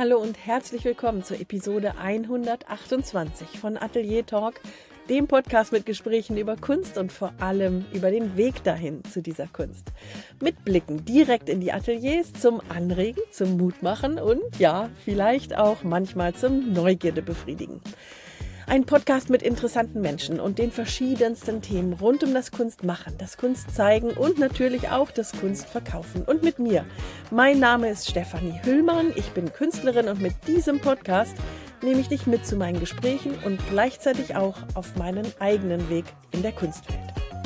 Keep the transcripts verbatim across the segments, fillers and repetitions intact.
Hallo und herzlich willkommen zur Episode hundertachtundzwanzig von Atelier Talk, dem Podcast mit Gesprächen über Kunst und vor allem über den Weg dahin zu dieser Kunst. Mit Blicken direkt in die Ateliers zum Anregen, zum Mutmachen und ja, vielleicht auch manchmal zum Neugierde befriedigen. Ein Podcast mit interessanten Menschen und den verschiedensten Themen rund um das Kunstmachen, das Kunstzeigen und natürlich auch das Kunstverkaufen. Und mit mir. Mein Name ist Stefanie Hüllmann, ich bin Künstlerin und mit diesem Podcast nehme ich dich mit zu meinen Gesprächen und gleichzeitig auch auf meinen eigenen Weg in der Kunstwelt.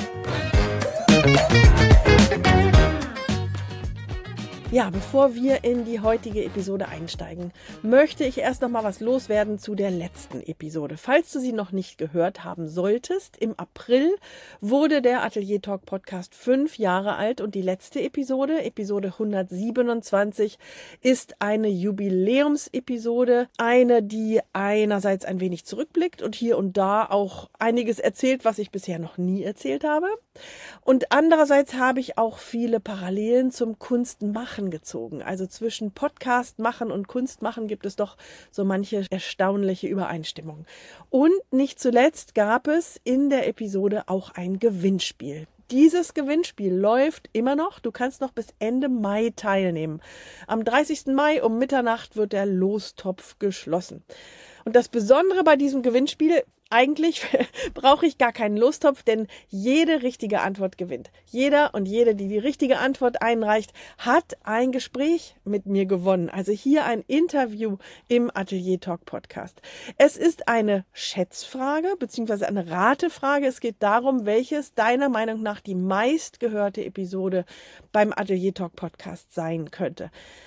Ja, bevor wir in die heutige Episode einsteigen, möchte ich erst noch mal was loswerden zu der letzten Episode. Falls du sie noch nicht gehört haben solltest, im April wurde der Atelier Talk Podcast fünf Jahre alt und die letzte Episode, Episode hundertsiebenundzwanzig, ist eine Jubiläumsepisode, eine, die einerseits ein wenig zurückblickt und hier und da auch einiges erzählt, was ich bisher noch nie erzählt habe. Und andererseits habe ich auch viele Parallelen zum Kunstmachen gezogen. Also zwischen Podcast machen und Kunst machen gibt es doch so manche erstaunliche Übereinstimmungen. Und nicht zuletzt gab es in der Episode auch ein Gewinnspiel. Dieses Gewinnspiel läuft immer noch. Du kannst noch bis Ende Mai teilnehmen. Am dreißigsten Mai um Mitternacht wird der Lostopf geschlossen. Und das Besondere bei diesem Gewinnspiel, eigentlich brauche ich gar keinen Lostopf, denn jede richtige Antwort gewinnt. Jeder und jede, die die richtige Antwort einreicht, hat ein Gespräch mit mir gewonnen. Also hier ein Interview im Atelier Talk Podcast. Es ist eine Schätzfrage bzw. eine Ratefrage. Es geht darum, welches deiner Meinung nach die meistgehörte Episode beim Atelier Talk Podcast sein könnte.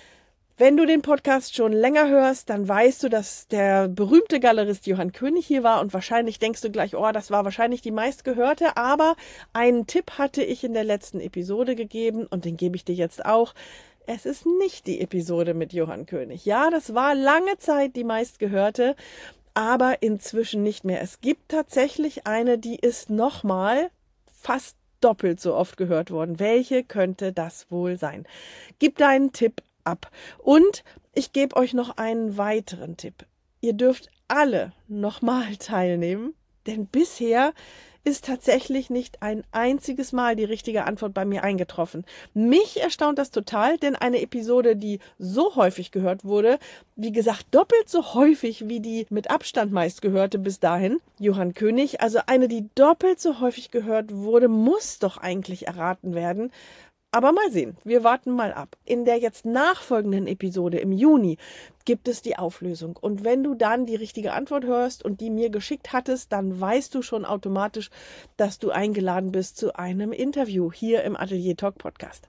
Wenn du den Podcast schon länger hörst, dann weißt du, dass der berühmte Galerist Johann König hier war und wahrscheinlich denkst du gleich, oh, das war wahrscheinlich die meistgehörte, aber einen Tipp hatte ich in der letzten Episode gegeben und den gebe ich dir jetzt auch. Es ist nicht die Episode mit Johann König. Ja, das war lange Zeit die meistgehörte, aber inzwischen nicht mehr. Es gibt tatsächlich eine, die ist nochmal fast doppelt so oft gehört worden. Welche könnte das wohl sein? Gib deinen Tipp ab. Und ich gebe euch noch einen weiteren Tipp. Ihr dürft alle nochmal teilnehmen, denn bisher ist tatsächlich nicht ein einziges Mal die richtige Antwort bei mir eingetroffen. Mich erstaunt das total, denn eine Episode, die so häufig gehört wurde, wie gesagt, doppelt so häufig wie die mit Abstand meistgehörte bis dahin, Johann König, also eine, die doppelt so häufig gehört wurde, muss doch eigentlich erraten werden. Aber mal sehen, wir warten mal ab. In der jetzt nachfolgenden Episode im Juni gibt es die Auflösung. Und wenn du dann die richtige Antwort hörst und die mir geschickt hattest, dann weißt du schon automatisch, dass du eingeladen bist zu einem Interview hier im Atelier Talk Podcast.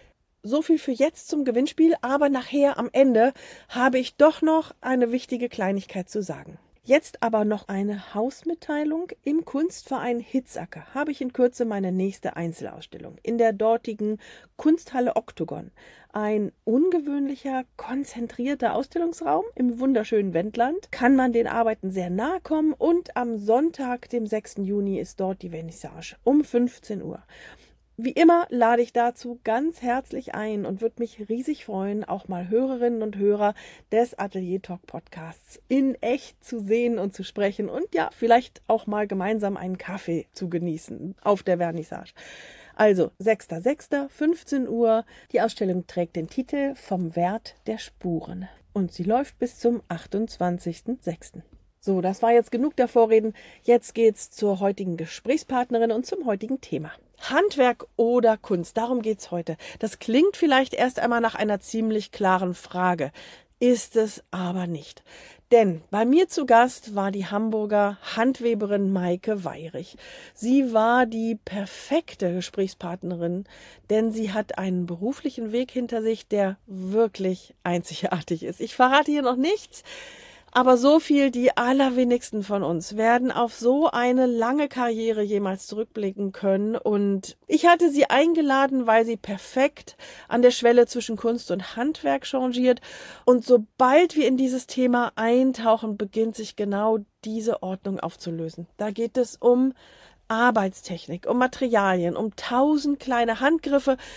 So viel für jetzt zum Gewinnspiel, aber nachher am Ende habe ich doch noch eine wichtige Kleinigkeit zu sagen. Jetzt aber noch eine Hausmitteilung. Im Kunstverein Hitzacker habe ich in Kürze meine nächste Einzelausstellung in der dortigen Kunsthalle Oktogon. Ein ungewöhnlicher, konzentrierter Ausstellungsraum im wunderschönen Wendland. Kann man den Arbeiten sehr nahe kommen und am Sonntag, dem sechsten Juni, ist dort die Vernissage um fünfzehn Uhr. Wie immer lade ich dazu ganz herzlich ein und würde mich riesig freuen, auch mal Hörerinnen und Hörer des Atelier Talk Podcasts in echt zu sehen und zu sprechen und ja, vielleicht auch mal gemeinsam einen Kaffee zu genießen auf der Vernissage. Also sechster sechster fünfzehn Uhr. Die Ausstellung trägt den Titel Vom Wert der Spuren und sie läuft bis zum achtundzwanzigsten sechsten So, das war jetzt genug der Vorreden. Jetzt geht's zur heutigen Gesprächspartnerin und zum heutigen Thema. Handwerk oder Kunst, darum geht's heute. Das klingt vielleicht erst einmal nach einer ziemlich klaren Frage, ist es aber nicht. Denn bei mir zu Gast war die Hamburger Handweberin Maike Weyrich. Sie war die perfekte Gesprächspartnerin, denn sie hat einen beruflichen Weg hinter sich, der wirklich einzigartig ist. Ich verrate hier noch nichts. Aber so viel, die allerwenigsten von uns werden auf so eine lange Karriere jemals zurückblicken können. Und ich hatte sie eingeladen, weil sie perfekt an der Schwelle zwischen Kunst und Handwerk changiert. Und sobald wir in dieses Thema eintauchen, beginnt sich genau diese Ordnung aufzulösen. Da geht es um Arbeitstechnik, um Materialien, um tausend kleine Handgriffe.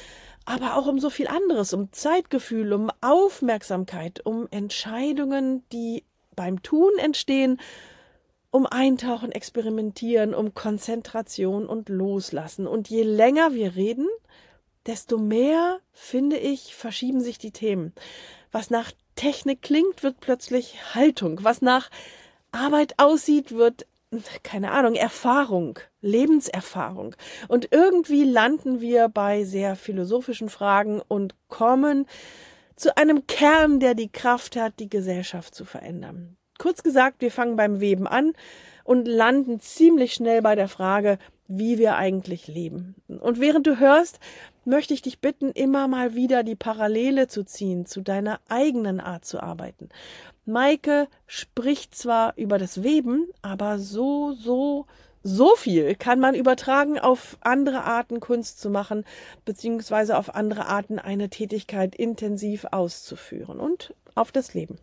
aber auch um so viel anderes, um Zeitgefühl, um Aufmerksamkeit, um Entscheidungen, die beim Tun entstehen, um Eintauchen, Experimentieren, um Konzentration und Loslassen. Und je länger wir reden, desto mehr, finde ich, verschieben sich die Themen. Was nach Technik klingt, wird plötzlich Haltung. Was nach Arbeit aussieht, wird, keine Ahnung, Erfahrung, Lebenserfahrung. Und irgendwie landen wir bei sehr philosophischen Fragen und kommen zu einem Kern, der die Kraft hat, die Gesellschaft zu verändern. Kurz gesagt, wir fangen beim Weben an und landen ziemlich schnell bei der Frage, wie wir eigentlich leben. Und während du hörst, möchte ich dich bitten, immer mal wieder die Parallele zu ziehen zu deiner eigenen Art zu arbeiten. Maike spricht zwar über das Weben, aber so, so, so viel kann man übertragen auf andere Arten Kunst zu machen, beziehungsweise auf andere Arten eine Tätigkeit intensiv auszuführen und auf das Leben.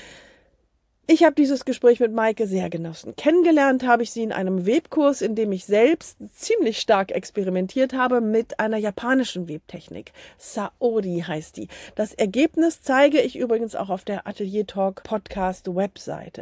Ich habe dieses Gespräch mit Maike sehr genossen. Kennengelernt habe ich sie in einem Webkurs, in dem ich selbst ziemlich stark experimentiert habe mit einer japanischen Webtechnik. Saori heißt die. Das Ergebnis zeige ich übrigens auch auf der Atelier Talk Podcast Webseite.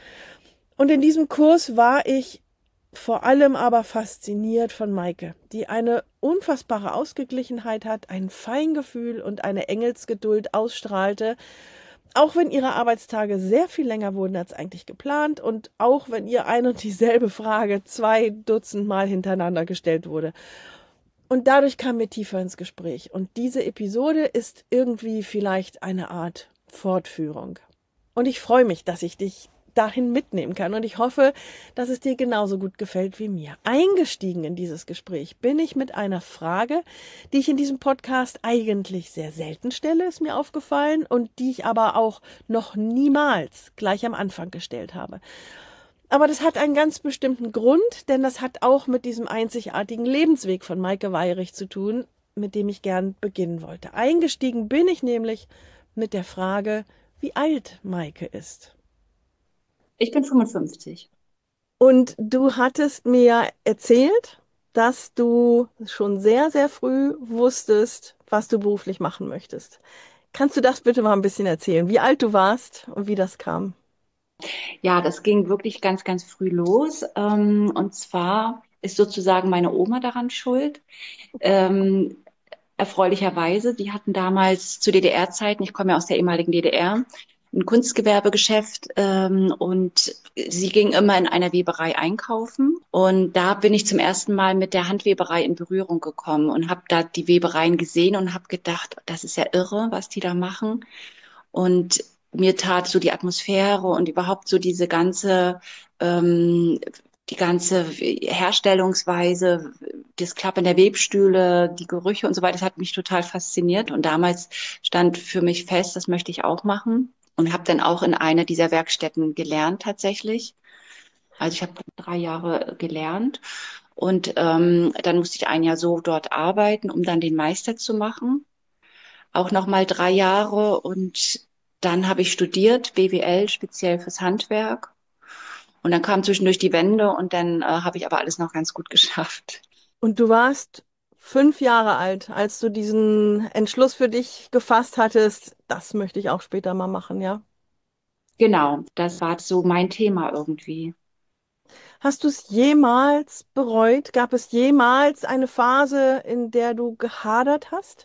Und in diesem Kurs war ich vor allem aber fasziniert von Maike, die eine unfassbare Ausgeglichenheit hat, ein Feingefühl und eine Engelsgeduld ausstrahlte, auch wenn ihre Arbeitstage sehr viel länger wurden als eigentlich geplant und auch wenn ihr ein und dieselbe Frage zwei Dutzend Mal hintereinander gestellt wurde. Und dadurch kamen wir tiefer ins Gespräch. Und diese Episode ist irgendwie vielleicht eine Art Fortführung. Und ich freue mich, dass ich dich dahin mitnehmen kann. Und ich hoffe, dass es dir genauso gut gefällt wie mir. Eingestiegen in dieses Gespräch bin ich mit einer Frage, die ich in diesem Podcast eigentlich sehr selten stelle, ist mir aufgefallen, und die ich aber auch noch niemals gleich am Anfang gestellt habe. Aber das hat einen ganz bestimmten Grund, denn das hat auch mit diesem einzigartigen Lebensweg von Maike Weyrich zu tun, mit dem ich gern beginnen wollte. Eingestiegen bin ich nämlich mit der Frage, wie alt Maike ist. Ich bin fünfundfünfzig. Und du hattest mir erzählt, dass du schon sehr, sehr früh wusstest, was du beruflich machen möchtest. Kannst du das bitte mal ein bisschen erzählen, wie alt du warst und wie das kam? Ja, das ging wirklich ganz, ganz früh los. Ähm, und zwar ist sozusagen meine Oma daran schuld. Ähm, erfreulicherweise, die hatten damals zu D D R-Zeiten, ich komme ja aus der ehemaligen D D R, ein Kunstgewerbegeschäft, ähm, und sie ging immer in einer Weberei einkaufen. Und da bin ich zum ersten Mal mit der Handweberei in Berührung gekommen und habe da die Webereien gesehen und habe gedacht, das ist ja irre, was die da machen. Und mir tat so die Atmosphäre und überhaupt so diese ganze, ähm, die ganze Herstellungsweise, das Klappern der Webstühle, die Gerüche und so weiter, das hat mich total fasziniert. Und damals stand für mich fest, das möchte ich auch machen. Und habe dann auch in einer dieser Werkstätten gelernt tatsächlich. Also ich habe drei Jahre gelernt und ähm, dann musste ich ein Jahr so dort arbeiten, um dann den Meister zu machen. Auch nochmal drei Jahre und dann habe ich studiert, B W L, speziell fürs Handwerk. Und dann kam zwischendurch die Wende und dann äh, habe ich aber alles noch ganz gut geschafft. Und du warst fünf Jahre alt, als du diesen Entschluss für dich gefasst hattest, das möchte ich auch später mal machen, ja? Genau, das war so mein Thema irgendwie. Hast du es jemals bereut? Gab es jemals eine Phase, in der du gehadert hast?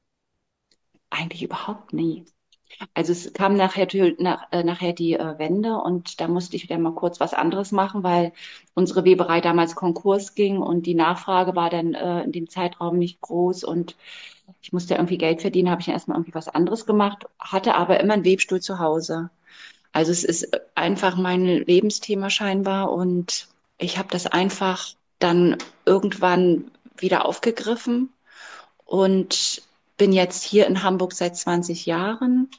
Eigentlich überhaupt nie. Also es kam nachher, tö- nach, äh, nachher die äh, Wende und da musste ich wieder mal kurz was anderes machen, weil unsere Weberei damals Konkurs ging und die Nachfrage war dann äh, in dem Zeitraum nicht groß und ich musste irgendwie Geld verdienen, habe ich dann erstmal irgendwie was anderes gemacht, hatte aber immer einen Webstuhl zu Hause. Also es ist einfach mein Lebensthema scheinbar und ich habe das einfach dann irgendwann wieder aufgegriffen und bin jetzt hier in Hamburg seit zwanzig Jahren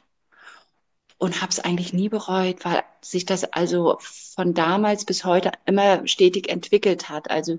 und habe es eigentlich nie bereut, weil sich das also von damals bis heute immer stetig entwickelt hat. Also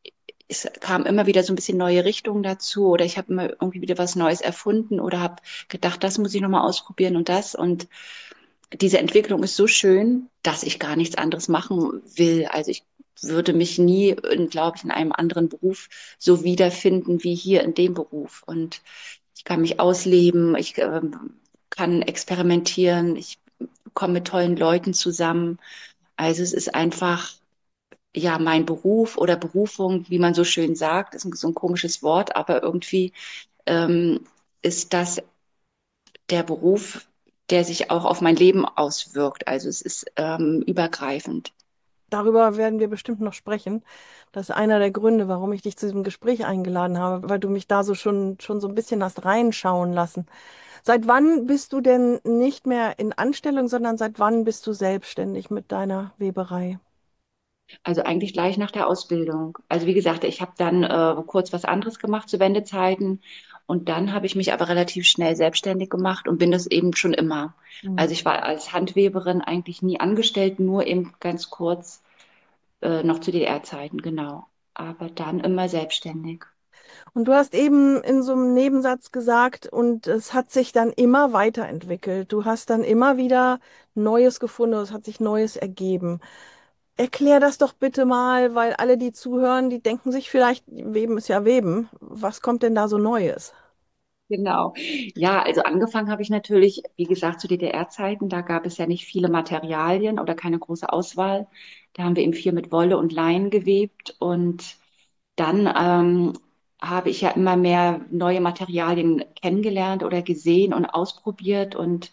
es kam immer wieder so ein bisschen neue Richtungen dazu oder ich habe immer irgendwie wieder was Neues erfunden oder habe gedacht, das muss ich nochmal ausprobieren und das. Und diese Entwicklung ist so schön, dass ich gar nichts anderes machen will. Also ich würde mich nie, glaube ich, in einem anderen Beruf so wiederfinden wie hier in dem Beruf. Und ich kann mich ausleben, ich ähm, kann experimentieren, ich komme mit tollen Leuten zusammen. Also es ist einfach, ja, mein Beruf oder Berufung, wie man so schön sagt, ist ein, so ein komisches Wort, aber irgendwie ähm, ist das der Beruf, der sich auch auf mein Leben auswirkt. Also es ist ähm, übergreifend. Darüber werden wir bestimmt noch sprechen. Das ist einer der Gründe, warum ich dich zu diesem Gespräch eingeladen habe, weil du mich da so schon, schon so ein bisschen hast reinschauen lassen. Seit wann bist du denn nicht mehr in Anstellung, sondern seit wann bist du selbstständig mit deiner Weberei? Also eigentlich gleich nach der Ausbildung. Also wie gesagt, ich habe dann äh, kurz was anderes gemacht zu Wendezeiten und dann habe ich mich aber relativ schnell selbstständig gemacht und bin das eben schon immer. Hm. Also ich war als Handweberin eigentlich nie angestellt, nur eben ganz kurz äh, noch zu D D R-Zeiten, genau. Aber dann immer selbstständig. Und du hast eben in so einem Nebensatz gesagt, und es hat sich dann immer weiterentwickelt. Du hast dann immer wieder Neues gefunden, es hat sich Neues ergeben. Erklär das doch bitte mal, weil alle, die zuhören, die denken sich vielleicht, Weben ist ja Weben. Was kommt denn da so Neues? Genau. Ja, also angefangen habe ich natürlich, wie gesagt, zu D D R-Zeiten. Da gab es ja nicht viele Materialien oder keine große Auswahl. Da haben wir eben viel mit Wolle und Leinen gewebt. Und dann ähm, habe ich ja immer mehr neue Materialien kennengelernt oder gesehen und ausprobiert und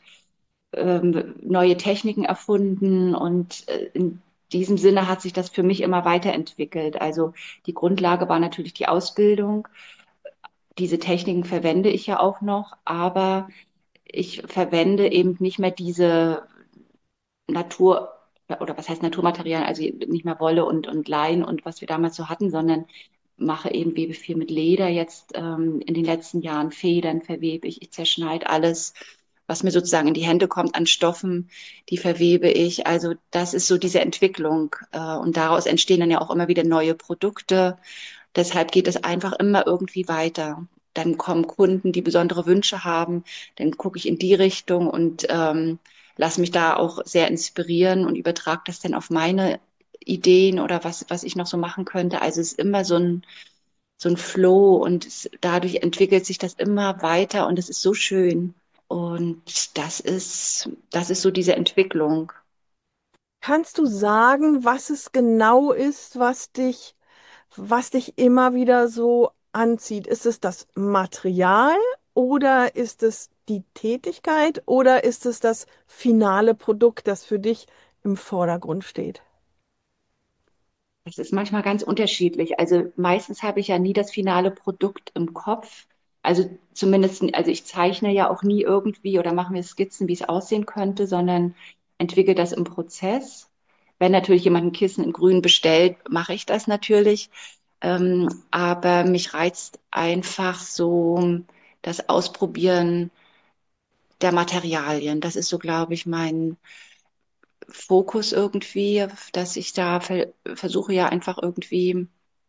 ähm, neue Techniken erfunden. Und äh, in diesem Sinne hat sich das für mich immer weiterentwickelt. Also die Grundlage war natürlich die Ausbildung. Diese Techniken verwende ich ja auch noch, aber ich verwende eben nicht mehr diese Natur, oder was heißt Naturmaterialien, also nicht mehr Wolle und, und Lein und was wir damals so hatten, sondern mache eben, webe viel mit Leder jetzt ähm, in den letzten Jahren, Federn verwebe ich, ich zerschneide alles, was mir sozusagen in die Hände kommt an Stoffen, die verwebe ich. Also das ist so diese Entwicklung äh, und daraus entstehen dann ja auch immer wieder neue Produkte. Deshalb geht es einfach immer irgendwie weiter. Dann kommen Kunden, die besondere Wünsche haben, dann gucke ich in die Richtung und ähm, lasse mich da auch sehr inspirieren und übertrage das dann auf meine Ideen oder was, was ich noch so machen könnte. Also es ist immer so ein, so ein Flow und es, dadurch entwickelt sich das immer weiter und es ist so schön. Und das ist, das ist so diese Entwicklung. Kannst du sagen, was es genau ist, was dich, was dich immer wieder so anzieht? Ist es das Material oder ist es die Tätigkeit oder ist es das finale Produkt, das für dich im Vordergrund steht? Das ist manchmal ganz unterschiedlich. Also meistens habe ich ja nie das finale Produkt im Kopf. Also zumindest, also ich zeichne ja auch nie irgendwie oder mache mir Skizzen, wie es aussehen könnte, sondern entwickle das im Prozess. Wenn natürlich jemand ein Kissen in Grün bestellt, mache ich das natürlich. Ähm, aber mich reizt einfach so das Ausprobieren der Materialien. Das ist so, glaube ich, mein Fokus irgendwie, dass ich da ver versuche ja einfach irgendwie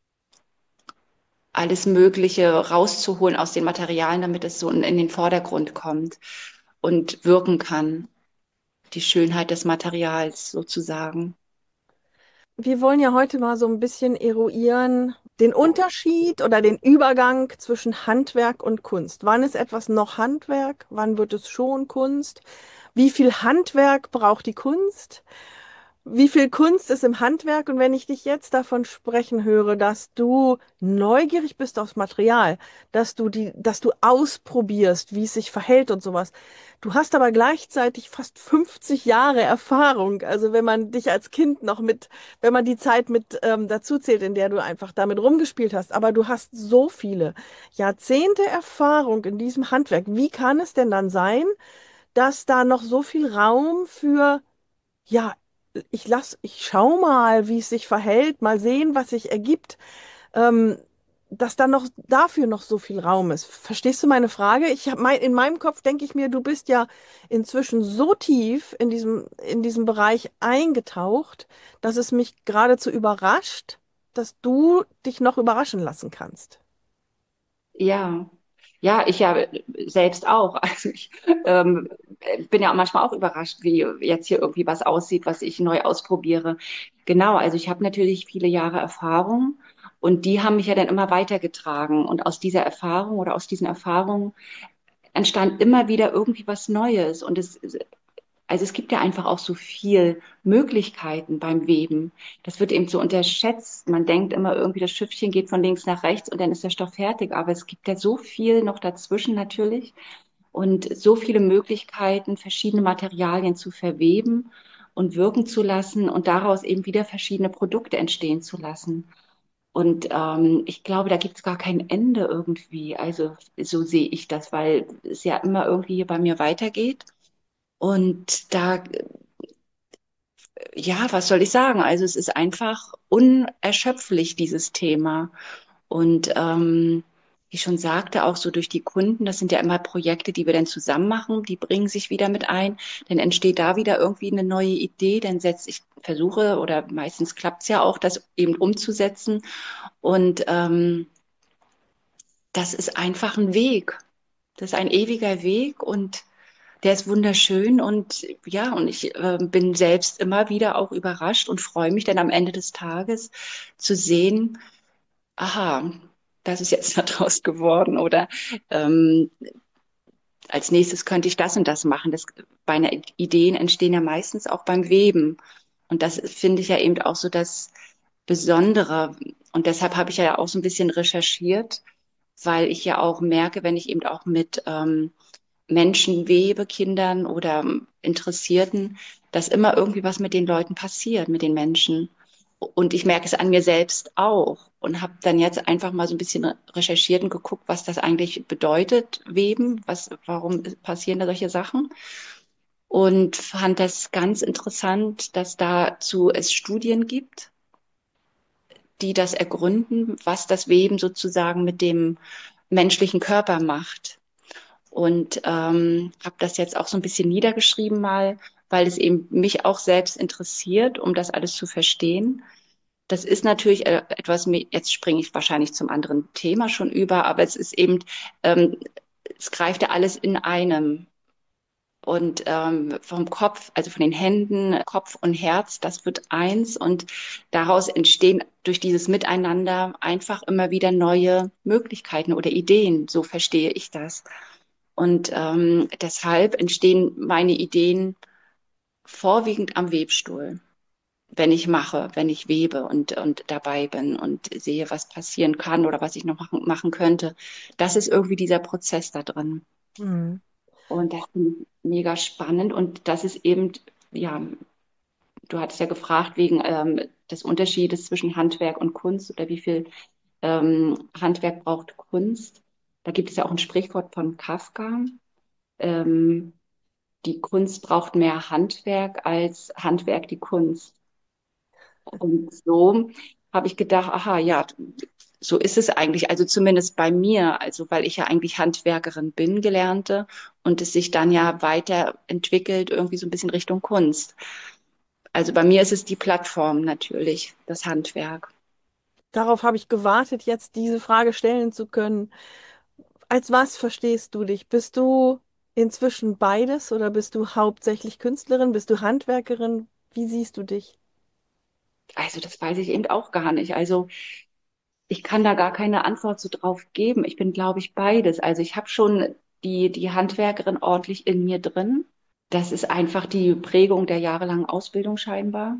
alles Mögliche rauszuholen aus den Materialien, damit es so in, in den Vordergrund kommt und wirken kann. Die Schönheit des Materials sozusagen. Wir wollen ja heute mal so ein bisschen eruieren, den Unterschied oder den Übergang zwischen Handwerk und Kunst. Wann ist etwas noch Handwerk? Wann wird es schon Kunst? Wie viel Handwerk braucht die Kunst? Wie viel Kunst ist im Handwerk? Und wenn ich dich jetzt davon sprechen höre, dass du neugierig bist aufs Material, dass du die, dass du ausprobierst, wie es sich verhält und sowas. Du hast aber gleichzeitig fast fünfzig Jahre Erfahrung. Also wenn man dich als Kind noch mit, wenn man die Zeit mit ähm, dazu zählt, in der du einfach damit rumgespielt hast. Aber du hast so viele Jahrzehnte Erfahrung in diesem Handwerk. Wie kann es denn dann sein, dass da noch so viel Raum für ja, ich lass, ich schau mal, wie es sich verhält, mal sehen, was sich ergibt, ähm, dass da noch dafür noch so viel Raum ist. Verstehst du meine Frage? Ich habe mein, in meinem Kopf denke ich mir, du bist ja inzwischen so tief in diesem, in diesem Bereich eingetaucht, dass es mich geradezu überrascht, dass du dich noch überraschen lassen kannst. Ja, ja, ich ja selbst auch. Also ich ähm, bin ja manchmal auch überrascht, wie jetzt hier irgendwie was aussieht, was ich neu ausprobiere. Genau, also ich habe natürlich viele Jahre Erfahrung und die haben mich ja dann immer weitergetragen. Und aus dieser Erfahrung oder aus diesen Erfahrungen entstand immer wieder irgendwie was Neues. Und es, also es gibt ja einfach auch so viel Möglichkeiten beim Weben. Das wird eben so unterschätzt. Man denkt immer irgendwie, das Schiffchen geht von links nach rechts und dann ist der Stoff fertig. Aber es gibt ja so viel noch dazwischen natürlich und so viele Möglichkeiten, verschiedene Materialien zu verweben und wirken zu lassen und daraus eben wieder verschiedene Produkte entstehen zu lassen. Und ähm, ich glaube, da gibt es gar kein Ende irgendwie. Also so sehe ich das, weil es ja immer irgendwie hier bei mir weitergeht. Und da, ja, was soll ich sagen? Also es ist einfach unerschöpflich, dieses Thema. Und ähm, wie ich schon sagte, auch so durch die Kunden, das sind ja immer Projekte, die wir dann zusammen machen, die bringen sich wieder mit ein. Dann entsteht da wieder irgendwie eine neue Idee, dann setze ich, versuche oder meistens klappt es ja auch, das eben umzusetzen. Und ähm, das ist einfach ein Weg. Das ist ein ewiger Weg und der ist wunderschön und ja, und ich äh, bin selbst immer wieder auch überrascht und freue mich dann am Ende des Tages zu sehen, aha, das ist jetzt daraus geworden oder ähm, als nächstes könnte ich das und das machen. Das, meine Ideen entstehen ja meistens auch beim Weben und das finde ich ja eben auch so das Besondere und deshalb habe ich ja auch so ein bisschen recherchiert, weil ich ja auch merke, wenn ich eben auch mit ähm, Menschen webe, Kindern oder Interessierten, dass immer irgendwie was mit den Leuten passiert, mit den Menschen. Und ich merke es an mir selbst auch und habe dann jetzt einfach mal so ein bisschen recherchiert und geguckt, was das eigentlich bedeutet, Weben, was, warum passieren da solche Sachen. Und fand das ganz interessant, dass dazu es Studien gibt, die das ergründen, was das Weben sozusagen mit dem menschlichen Körper macht. Und ähm, habe das jetzt auch so ein bisschen niedergeschrieben mal, weil es eben mich auch selbst interessiert, um das alles zu verstehen. Das ist natürlich äh, etwas, jetzt springe ich wahrscheinlich zum anderen Thema schon über, aber es ist eben, ähm, es greift ja alles in einem. Und ähm, vom Kopf, also von den Händen, Kopf und Herz, das wird eins. Und daraus entstehen durch dieses Miteinander einfach immer wieder neue Möglichkeiten oder Ideen. So verstehe ich das. Und ähm, deshalb entstehen meine Ideen vorwiegend am Webstuhl, wenn ich mache, wenn ich webe und, und dabei bin und sehe, was passieren kann oder was ich noch machen, machen könnte. Das ist irgendwie dieser Prozess da drin. Mhm. Und das finde ich mega spannend. Und das ist eben, ja, du hattest ja gefragt wegen ähm, des Unterschiedes zwischen Handwerk und Kunst oder wie viel ähm, Handwerk braucht Kunst. Da gibt es ja auch ein Sprichwort von Kafka. Ähm, die Kunst braucht mehr Handwerk als Handwerk die Kunst. Und so habe ich gedacht, aha, ja, so ist es eigentlich. Also zumindest bei mir, also weil ich ja eigentlich Handwerkerin bin, gelernte und es sich dann ja weiterentwickelt, irgendwie so ein bisschen Richtung Kunst. Also bei mir ist es die Plattform natürlich, das Handwerk. Darauf habe ich gewartet, jetzt diese Frage stellen zu können. Als was verstehst du dich? Bist du inzwischen beides oder bist du hauptsächlich Künstlerin? Bist du Handwerkerin? Wie siehst du dich? Also das weiß ich eben auch gar nicht. Also ich kann da gar keine Antwort so drauf geben. Ich bin, glaube ich, beides. Also ich habe schon die, die Handwerkerin ordentlich in mir drin. Das ist einfach die Prägung der jahrelangen Ausbildung scheinbar.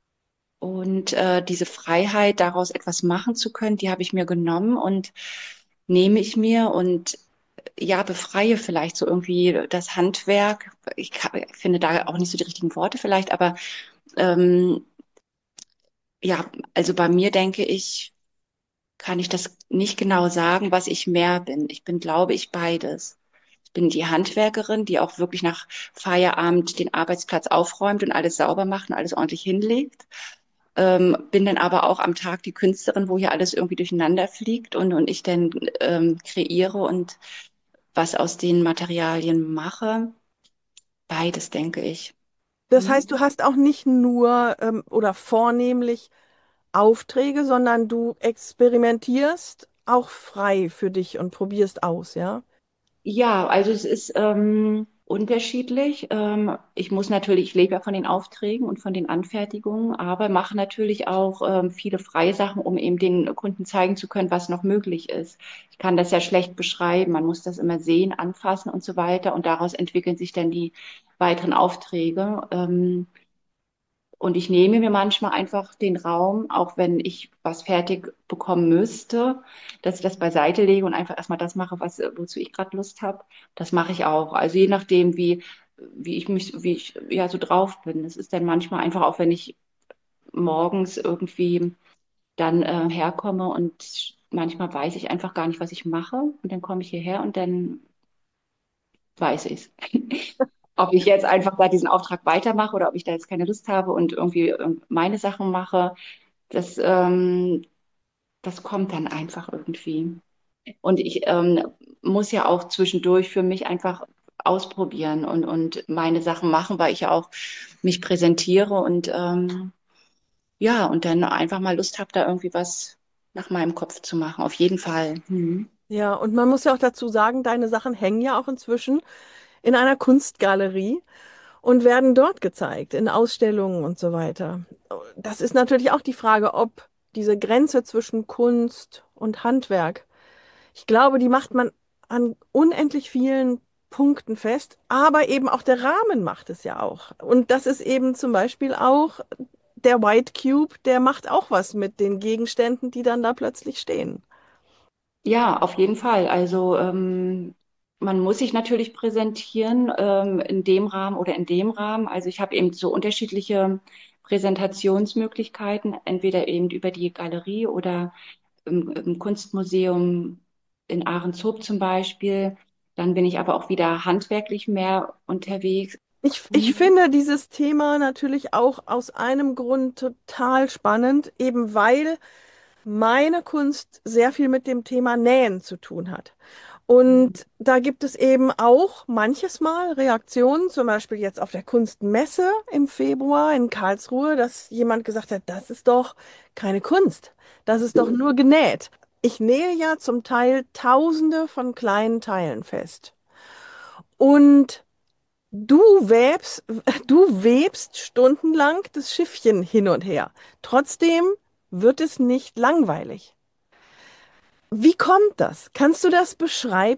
Und äh, diese Freiheit, daraus etwas machen zu können, die habe ich mir genommen und nehme ich mir und ja, befreie vielleicht so irgendwie das Handwerk. Ich, kann, ich finde da auch nicht so die richtigen Worte vielleicht, aber ähm, ja, also bei mir denke ich, kann ich das nicht genau sagen, was ich mehr bin. Ich bin, glaube ich, beides. Ich bin die Handwerkerin, die auch wirklich nach Feierabend den Arbeitsplatz aufräumt und alles sauber macht und alles ordentlich hinlegt. Ähm, bin dann aber auch am Tag die Künstlerin, wo hier alles irgendwie durcheinander fliegt und, und ich dann ähm, kreiere und was aus den Materialien mache. Beides, denke ich. Das heißt, Hm? du hast auch nicht nur ähm, oder vornehmlich Aufträge, sondern du experimentierst auch frei für dich und probierst aus, ja? Ja, also es ist, ähm, Unterschiedlich. Ähm, ich muss natürlich, ich lebe ja von den Aufträgen und von den Anfertigungen, aber mache natürlich auch ähm, viele freie Sachen, um eben den Kunden zeigen zu können, was noch möglich ist. Ich kann das ja schlecht beschreiben. Man muss das immer sehen, anfassen und so weiter. Und daraus entwickeln sich dann die weiteren Aufträge. Ähm, und ich nehme mir manchmal einfach den Raum, auch wenn ich was fertig bekommen müsste, dass ich das beiseite lege und einfach erstmal das mache, was, wozu ich gerade Lust habe. Das mache ich auch. Also je nachdem, wie, wie ich mich, wie ich ja so drauf bin. Es ist dann manchmal einfach auch, wenn ich morgens irgendwie dann äh, herkomme und manchmal weiß ich einfach gar nicht, was ich mache. Und dann komme ich hierher und dann weiß ich es. Ob ich jetzt einfach da diesen Auftrag weitermache oder ob ich da jetzt keine Lust habe und irgendwie ähm, meine Sachen mache, das, ähm, das kommt dann einfach irgendwie. Und ich ähm, muss ja auch zwischendurch für mich einfach ausprobieren und, und meine Sachen machen, weil ich ja auch mich präsentiere und ähm, ja, und dann einfach mal Lust habe, da irgendwie was nach meinem Kopf zu machen. Auf jeden Fall. Mhm. Ja, und man muss ja auch dazu sagen, deine Sachen hängen ja auch inzwischen in einer Kunstgalerie und werden dort gezeigt, in Ausstellungen und so weiter. Das ist natürlich auch die Frage, ob diese Grenze zwischen Kunst und Handwerk, ich glaube, die macht man an unendlich vielen Punkten fest, aber eben auch der Rahmen macht es ja auch. Und das ist eben zum Beispiel auch der White Cube, der macht auch was mit den Gegenständen, die dann da plötzlich stehen. Ja, auf jeden Fall. Also ähm, man muss sich natürlich präsentieren ähm, in dem Rahmen oder in dem Rahmen. Also ich habe eben so unterschiedliche Präsentationsmöglichkeiten, entweder eben über die Galerie oder im, im Kunstmuseum in Ahrenshoop zum Beispiel. Dann bin ich aber auch wieder handwerklich mehr unterwegs. Ich, ich Mhm. finde dieses Thema natürlich auch aus einem Grund total spannend, eben weil meine Kunst sehr viel mit dem Thema Nähen zu tun hat. Und da gibt es eben auch manches Mal Reaktionen, zum Beispiel jetzt auf der Kunstmesse im Februar in Karlsruhe, dass jemand gesagt hat, das ist doch keine Kunst, das ist doch nur genäht. Ich nähe ja zum Teil Tausende von kleinen Teilen fest. Und du webst, du webst stundenlang das Schiffchen hin und her. Trotzdem wird es nicht langweilig. Wie kommt das? Kannst du das beschreiben?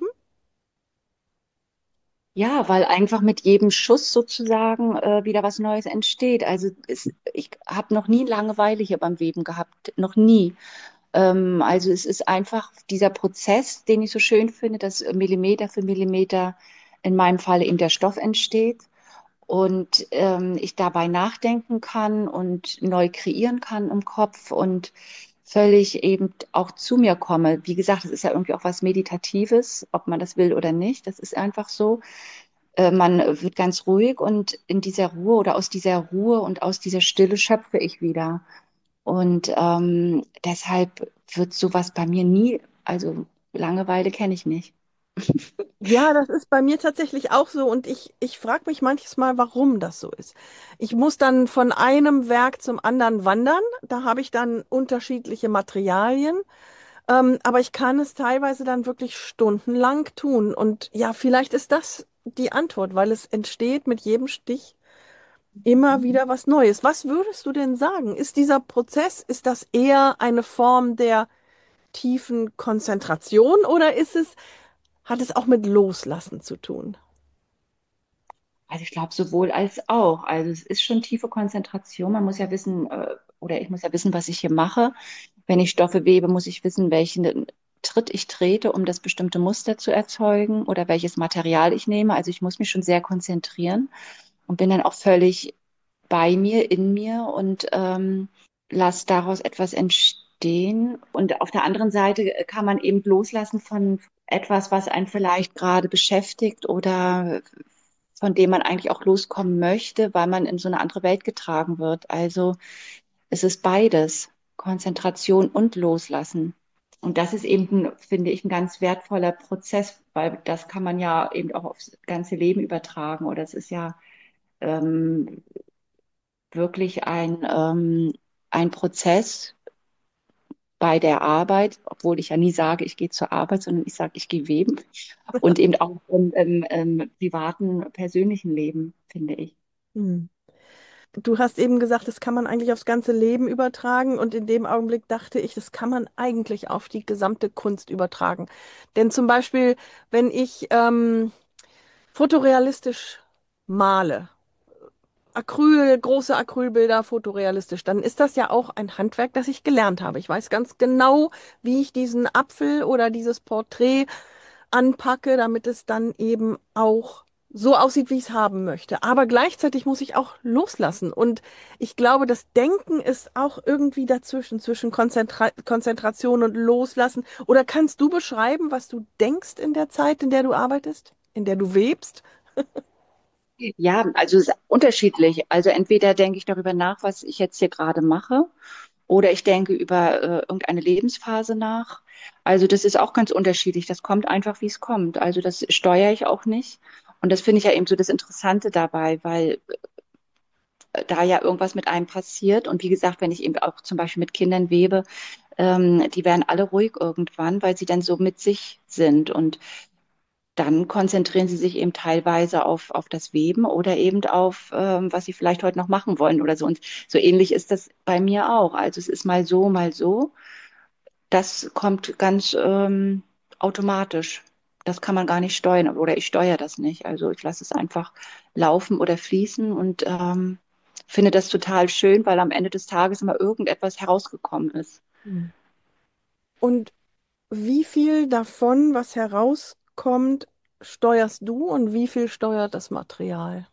Ja, weil einfach mit jedem Schuss sozusagen äh, wieder was Neues entsteht. Also es, ich habe noch nie Langeweile hier beim Weben gehabt, noch nie. Ähm, also es ist einfach dieser Prozess, den ich so schön finde, dass Millimeter für Millimeter in meinem Falle eben der Stoff entsteht und ähm, ich dabei nachdenken kann und neu kreieren kann im Kopf und völlig eben auch zu mir komme. Wie gesagt, es ist ja irgendwie auch was Meditatives, ob man das will oder nicht. Das ist einfach so. Äh, man wird ganz ruhig und in dieser Ruhe oder aus dieser Ruhe und aus dieser Stille schöpfe ich wieder. Und ähm, deshalb wird sowas bei mir nie, also Langeweile kenne ich nicht. Ja, das ist bei mir tatsächlich auch so und ich, ich frage mich manches Mal, warum das so ist. Ich muss dann von einem Werk zum anderen wandern, da habe ich dann unterschiedliche Materialien, ähm, aber ich kann es teilweise dann wirklich stundenlang tun und ja, vielleicht ist das die Antwort, weil es entsteht mit jedem Stich immer wieder was Neues. Was würdest du denn sagen? Ist dieser Prozess, ist das eher eine Form der tiefen Konzentration oder ist es, hat es auch mit Loslassen zu tun? Also ich glaube sowohl als auch. Also es ist schon tiefe Konzentration. Man muss ja wissen, äh, oder ich muss ja wissen, was ich hier mache. Wenn ich Stoffe webe, muss ich wissen, welchen Tritt ich trete, um das bestimmte Muster zu erzeugen oder welches Material ich nehme. Also ich muss mich schon sehr konzentrieren und bin dann auch völlig bei mir, in mir und ähm, lasse daraus etwas entstehen. Und auf der anderen Seite kann man eben loslassen von etwas, was einen vielleicht gerade beschäftigt oder von dem man eigentlich auch loskommen möchte, weil man in so eine andere Welt getragen wird. Also es ist beides, Konzentration und Loslassen. Und das ist eben, ein, finde ich, ein ganz wertvoller Prozess, weil das kann man ja eben auch aufs ganze Leben übertragen. Oder es ist ja ähm, wirklich ein, ähm, ein Prozess, bei der Arbeit, obwohl ich ja nie sage, ich gehe zur Arbeit, sondern ich sage, ich gehe weben. Und eben auch im, im, im privaten, persönlichen Leben, finde ich. Hm. Du hast eben gesagt, das kann man eigentlich aufs ganze Leben übertragen und in dem Augenblick dachte ich, das kann man eigentlich auf die gesamte Kunst übertragen. Denn zum Beispiel, wenn ich ähm, fotorealistisch male, Acryl, große Acrylbilder, fotorealistisch, dann ist das ja auch ein Handwerk, das ich gelernt habe. Ich weiß ganz genau, wie ich diesen Apfel oder dieses Porträt anpacke, damit es dann eben auch so aussieht, wie ich es haben möchte. Aber gleichzeitig muss ich auch loslassen. Und ich glaube, das Denken ist auch irgendwie dazwischen, zwischen Konzentra Konzentration und Loslassen. Oder kannst du beschreiben, was du denkst in der Zeit, in der du arbeitest, in der du webst? Ja, also es ist unterschiedlich. Also entweder denke ich darüber nach, was ich jetzt hier gerade mache, oder ich denke über äh, irgendeine Lebensphase nach. Also das ist auch ganz unterschiedlich. Das kommt einfach, wie es kommt. Also das steuere ich auch nicht. Und das finde ich ja eben so das Interessante dabei, weil äh, da ja irgendwas mit einem passiert. Und wie gesagt, wenn ich eben auch zum Beispiel mit Kindern webe, ähm, die werden alle ruhig irgendwann, weil sie dann so mit sich sind. Und dann konzentrieren sie sich eben teilweise auf, auf das Weben oder eben auf, ähm, was sie vielleicht heute noch machen wollen oder so. Und so ähnlich ist das bei mir auch. Also es ist mal so, mal so. Das kommt ganz ähm, automatisch. Das kann man gar nicht steuern oder ich steuere das nicht. Also ich lasse es einfach laufen oder fließen und ähm, finde das total schön, weil am Ende des Tages immer irgendetwas herausgekommen ist. Hm. Und wie viel davon, was herauskommt, steuerst du und wie viel steuert das Material?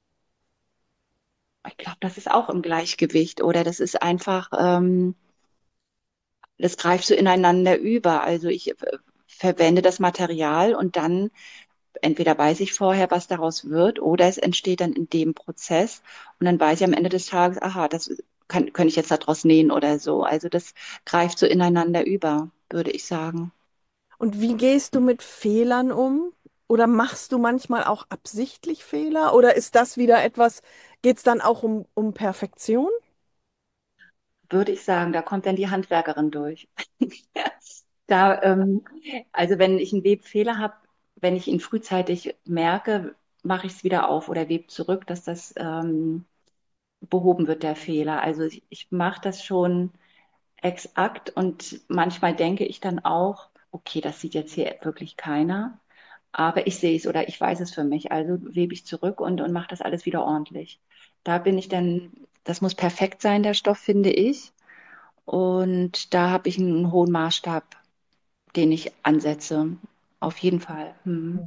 Ich glaube, das ist auch im Gleichgewicht oder das ist einfach, ähm, das greift so ineinander über. Also ich äh, verwende das Material und dann entweder weiß ich vorher, was daraus wird, oder es entsteht dann in dem Prozess und dann weiß ich am Ende des Tages, aha, das kann, könnte ich jetzt daraus nähen oder so. Also das greift so ineinander über, würde ich sagen. Und wie gehst du mit Fehlern um? Oder machst du manchmal auch absichtlich Fehler? Oder ist das wieder etwas, geht es dann auch um, um Perfektion? Würde ich sagen, da kommt dann die Handwerkerin durch. Da, ähm, also wenn ich einen Webfehler habe, wenn ich ihn frühzeitig merke, mache ich es wieder auf oder webe zurück, dass das ähm, behoben wird, der Fehler. Also ich, ich mache das schon exakt und manchmal denke ich dann auch, okay, das sieht jetzt hier wirklich keiner, aber ich sehe es oder ich weiß es für mich, also webe ich zurück und, und mache das alles wieder ordentlich. Da bin ich dann, das muss perfekt sein, der Stoff, finde ich. Und da habe ich einen hohen Maßstab, den ich ansetze. Auf jeden Fall. Hm.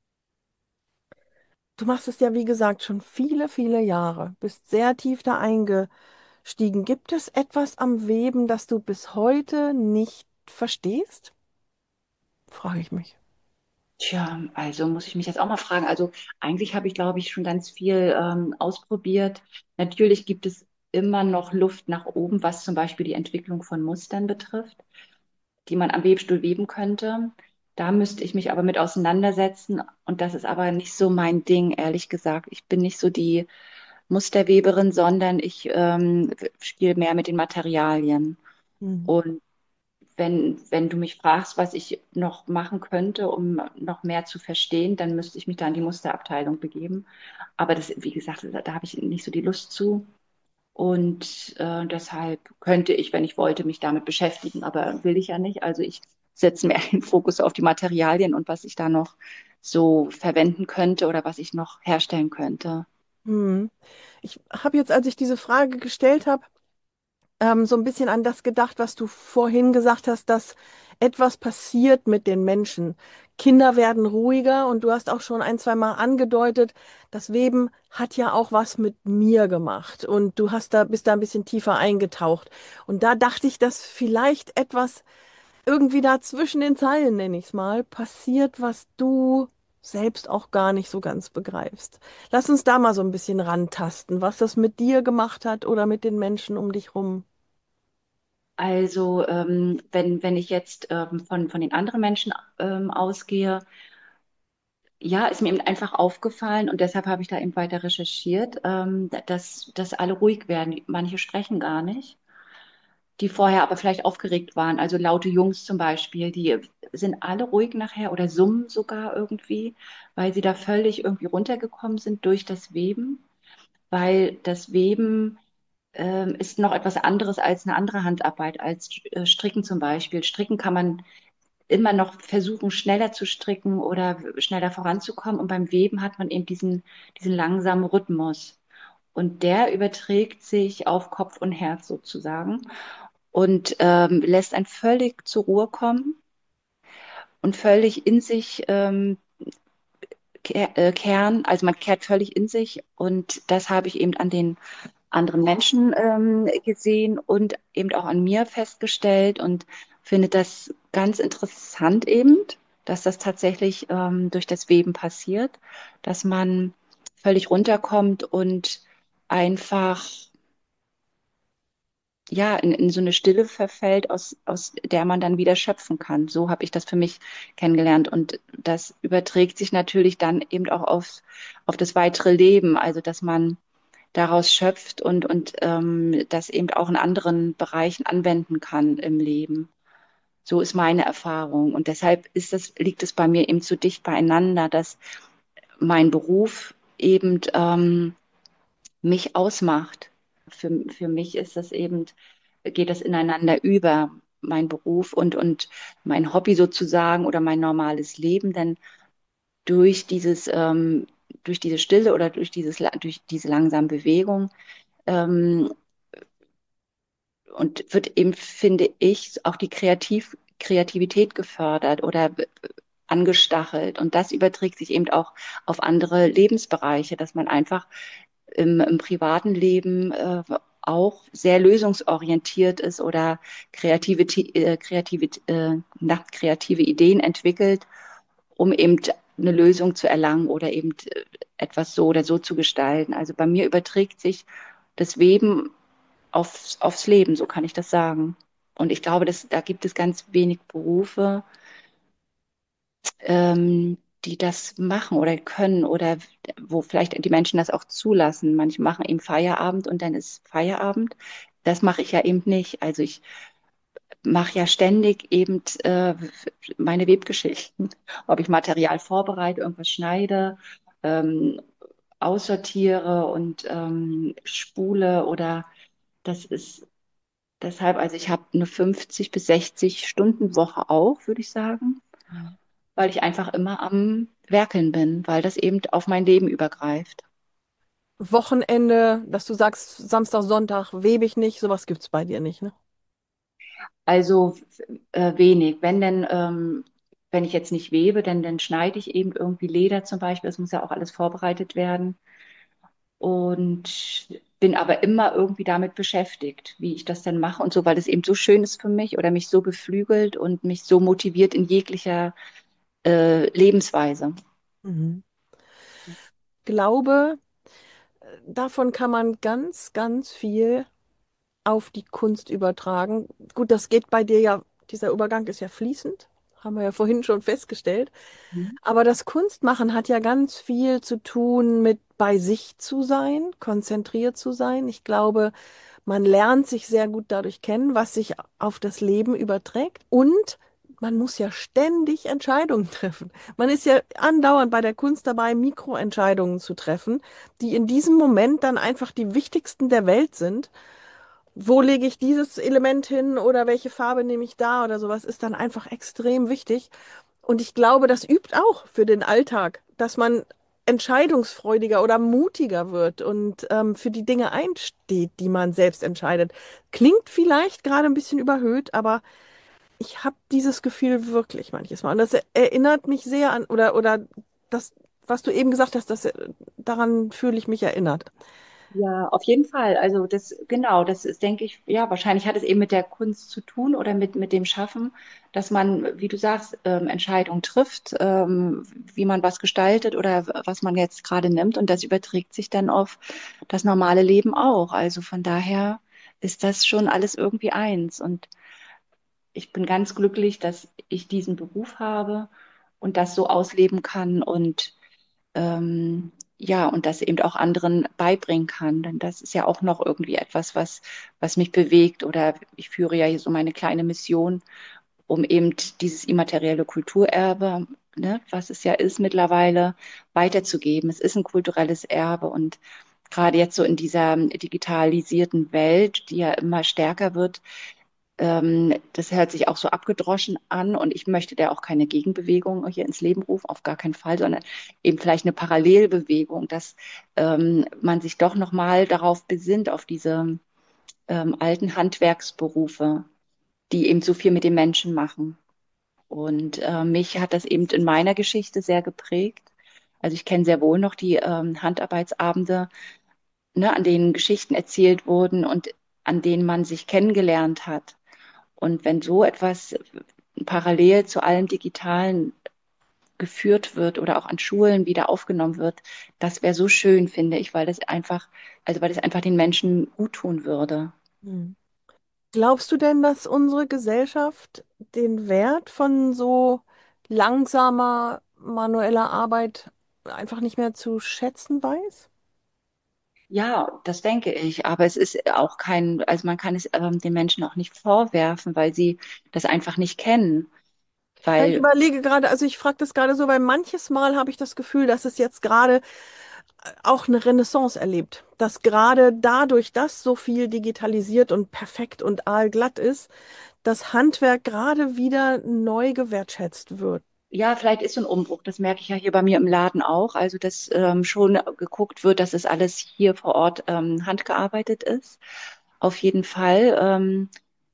Du machst es ja, wie gesagt, schon viele, viele Jahre, bist sehr tief da eingestiegen. Gibt es etwas am Weben, das du bis heute nicht verstehst? Frage ich mich. Tja, also muss ich mich jetzt auch mal fragen. Also eigentlich habe ich, glaube ich, schon ganz viel ähm, ausprobiert. Natürlich gibt es immer noch Luft nach oben, was zum Beispiel die Entwicklung von Mustern betrifft, die man am Webstuhl weben könnte. Da müsste ich mich aber mit auseinandersetzen. Und das ist aber nicht so mein Ding, ehrlich gesagt. Ich bin nicht so die Musterweberin, sondern ich ähm, spiele mehr mit den Materialien. Hm. Und wenn, wenn du mich fragst, was ich noch machen könnte, um noch mehr zu verstehen, dann müsste ich mich da in die Musterabteilung begeben. Aber das, wie gesagt, da, da habe ich nicht so die Lust zu. Und äh, deshalb könnte ich, wenn ich wollte, mich damit beschäftigen, aber will ich ja nicht. Also ich setze mehr den Fokus auf die Materialien und was ich da noch so verwenden könnte oder was ich noch herstellen könnte. Hm. Ich habe jetzt, als ich diese Frage gestellt habe, ähm, so ein bisschen an das gedacht, was du vorhin gesagt hast, dass etwas passiert mit den Menschen. Kinder werden ruhiger und du hast auch schon ein, zwei Mal angedeutet, das Weben hat ja auch was mit mir gemacht und du hast da, bist da ein bisschen tiefer eingetaucht. Und da dachte ich, dass vielleicht etwas irgendwie da zwischen den Zeilen, nenne ich es mal, passiert, was du selbst auch gar nicht so ganz begreifst. Lass uns da mal so ein bisschen rantasten, was das mit dir gemacht hat oder mit den Menschen um dich rum. Also ähm, wenn, wenn ich jetzt ähm, von, von den anderen Menschen ähm, ausgehe, ja, ist mir eben einfach aufgefallen und deshalb habe ich da eben weiter recherchiert, ähm, dass, dass alle ruhig werden. Manche sprechen gar nicht. die vorher aber vielleicht aufgeregt waren. Also laute Jungs zum Beispiel, die sind alle ruhig nachher oder summen sogar irgendwie, weil sie da völlig irgendwie runtergekommen sind durch das Weben, weil das Weben ähm, ist noch etwas anderes als eine andere Handarbeit, als äh, Stricken zum Beispiel. Stricken kann man immer noch versuchen, schneller zu stricken oder schneller voranzukommen. Und beim Weben hat man eben diesen, diesen langsamen Rhythmus. Und der überträgt sich auf Kopf und Herz sozusagen und ähm, lässt einen völlig zur Ruhe kommen und völlig in sich ähm, ke- äh, kehren. Also man kehrt völlig in sich und das habe ich eben an den anderen Menschen ähm, gesehen und eben auch an mir festgestellt und finde das ganz interessant eben, dass das tatsächlich ähm, durch das Weben passiert, dass man völlig runterkommt und einfach ja, in, in so eine Stille verfällt, aus, aus der man dann wieder schöpfen kann. So habe ich das für mich kennengelernt. Und das überträgt sich natürlich dann eben auch auf, auf das weitere Leben, also dass man daraus schöpft und, und ähm, das eben auch in anderen Bereichen anwenden kann im Leben. So ist meine Erfahrung. Und deshalb ist das, liegt es bei mir eben so dicht beieinander, dass mein Beruf eben ähm, mich ausmacht. Für, für mich ist das eben, geht das ineinander über, mein Beruf und, und mein Hobby sozusagen oder mein normales Leben, denn durch dieses, ähm, durch diese Stille oder durch dieses, durch diese langsame Bewegung ähm, und wird eben, finde ich, auch die Kreativ Kreativität gefördert oder angestachelt. Und das überträgt sich eben auch auf andere Lebensbereiche, dass man einfach im, im privaten Leben äh, auch sehr lösungsorientiert ist oder kreative, äh, kreative, äh, nach kreative Ideen entwickelt, um eben eine Lösung zu erlangen oder eben äh, etwas so oder so zu gestalten. Also bei mir überträgt sich das Weben aufs, aufs Leben, so kann ich das sagen. Und ich glaube, dass, da gibt es ganz wenig Berufe, ähm, die das machen oder können oder wo vielleicht die Menschen das auch zulassen. Manche machen eben Feierabend und dann ist Feierabend. Das mache ich ja eben nicht. Also ich mache ja ständig eben äh, meine Webgeschichten. Ob ich Material vorbereite, irgendwas schneide, ähm, aussortiere und ähm, spule oder das ist deshalb, also ich habe eine fünfzig bis sechzig Stunden Woche auch, würde ich sagen, weil ich einfach immer am Werkeln bin, weil das eben auf mein Leben übergreift. Wochenende, dass du sagst, Samstag, Sonntag webe ich nicht, sowas gibt's bei dir nicht, ne? Also äh, wenig. Wenn denn, ähm, wenn ich jetzt nicht webe, dann, dann schneide ich eben irgendwie Leder zum Beispiel. Das muss ja auch alles vorbereitet werden. Und bin aber immer irgendwie damit beschäftigt, wie ich das dann mache und so, weil es eben so schön ist für mich oder mich so beflügelt und mich so motiviert in jeglicher äh, Lebensweise. Mhm. Glaube, davon kann man ganz, ganz viel auf die Kunst übertragen. Gut, das geht bei dir ja, dieser Übergang ist ja fließend, haben wir ja vorhin schon festgestellt. Mhm. Aber das Kunstmachen hat ja ganz viel zu tun mit bei sich zu sein, konzentriert zu sein. Ich glaube, man lernt sich sehr gut dadurch kennen, was sich auf das Leben überträgt. Und man muss ja ständig Entscheidungen treffen. Man ist ja andauernd bei der Kunst dabei, Mikroentscheidungen zu treffen, die in diesem Moment dann einfach die wichtigsten der Welt sind. Wo lege ich dieses Element hin oder welche Farbe nehme ich da oder sowas, ist dann einfach extrem wichtig. Und ich glaube, das übt auch für den Alltag, dass man entscheidungsfreudiger oder mutiger wird und ähm, für die Dinge einsteht, die man selbst entscheidet. Klingt vielleicht gerade ein bisschen überhöht, aber ich habe dieses Gefühl wirklich manches Mal. Und das erinnert mich sehr an, oder, oder das, was du eben gesagt hast, das, daran fühle ich mich erinnert. Ja, auf jeden Fall. Also das, genau, das ist, denke ich, ja, wahrscheinlich hat es eben mit der Kunst zu tun oder mit, mit dem Schaffen, dass man, wie du sagst, ähm, Entscheidungen trifft, ähm, wie man was gestaltet oder was man jetzt gerade nimmt. Und das überträgt sich dann auf das normale Leben auch. Also von daher ist das schon alles irgendwie eins. Und ich bin ganz glücklich, dass ich diesen Beruf habe und das so ausleben kann und ähm, ja, und das eben auch anderen beibringen kann. Denn das ist ja auch noch irgendwie etwas, was, was mich bewegt. Oder ich führe ja hier so meine kleine Mission, um eben dieses immaterielle Kulturerbe, ne, was es ja ist mittlerweile, weiterzugeben. Es ist ein kulturelles Erbe und gerade jetzt so in dieser digitalisierten Welt, die ja immer stärker wird, ähm, das hört sich auch so abgedroschen an und ich möchte da auch keine Gegenbewegung hier ins Leben rufen, auf gar keinen Fall, sondern eben vielleicht eine Parallelbewegung, dass ähm, man sich doch nochmal darauf besinnt, auf diese ähm, alten Handwerksberufe, die eben so viel mit den Menschen machen. Und äh, mich hat das eben in meiner Geschichte sehr geprägt. Also ich kenne sehr wohl noch die ähm, Handarbeitsabende, ne, an denen Geschichten erzählt wurden und an denen man sich kennengelernt hat. Und wenn so etwas parallel zu allem Digitalen geführt wird oder auch an Schulen wieder aufgenommen wird, das wäre so schön, finde ich, weil das einfach, also weil das einfach den Menschen gut tun würde. Hm. Glaubst du denn, dass unsere Gesellschaft den Wert von so langsamer manueller Arbeit einfach nicht mehr zu schätzen weiß? Ja, das denke ich. Aber es ist auch kein, also man kann es ähm, den Menschen auch nicht vorwerfen, weil sie das einfach nicht kennen. Ja, ich Weil, überlege gerade, also ich frage das gerade so, weil manches Mal habe ich das Gefühl, dass es jetzt gerade auch eine Renaissance erlebt. Dass gerade dadurch, dass so viel digitalisiert und perfekt und aalglatt ist, das Handwerk gerade wieder neu gewertschätzt wird. ja, vielleicht ist so ein Umbruch. Das merke ich ja hier bei mir im Laden auch. Also, dass ähm, schon geguckt wird, dass es alles hier vor Ort ähm, handgearbeitet ist. Auf jeden Fall. Ähm,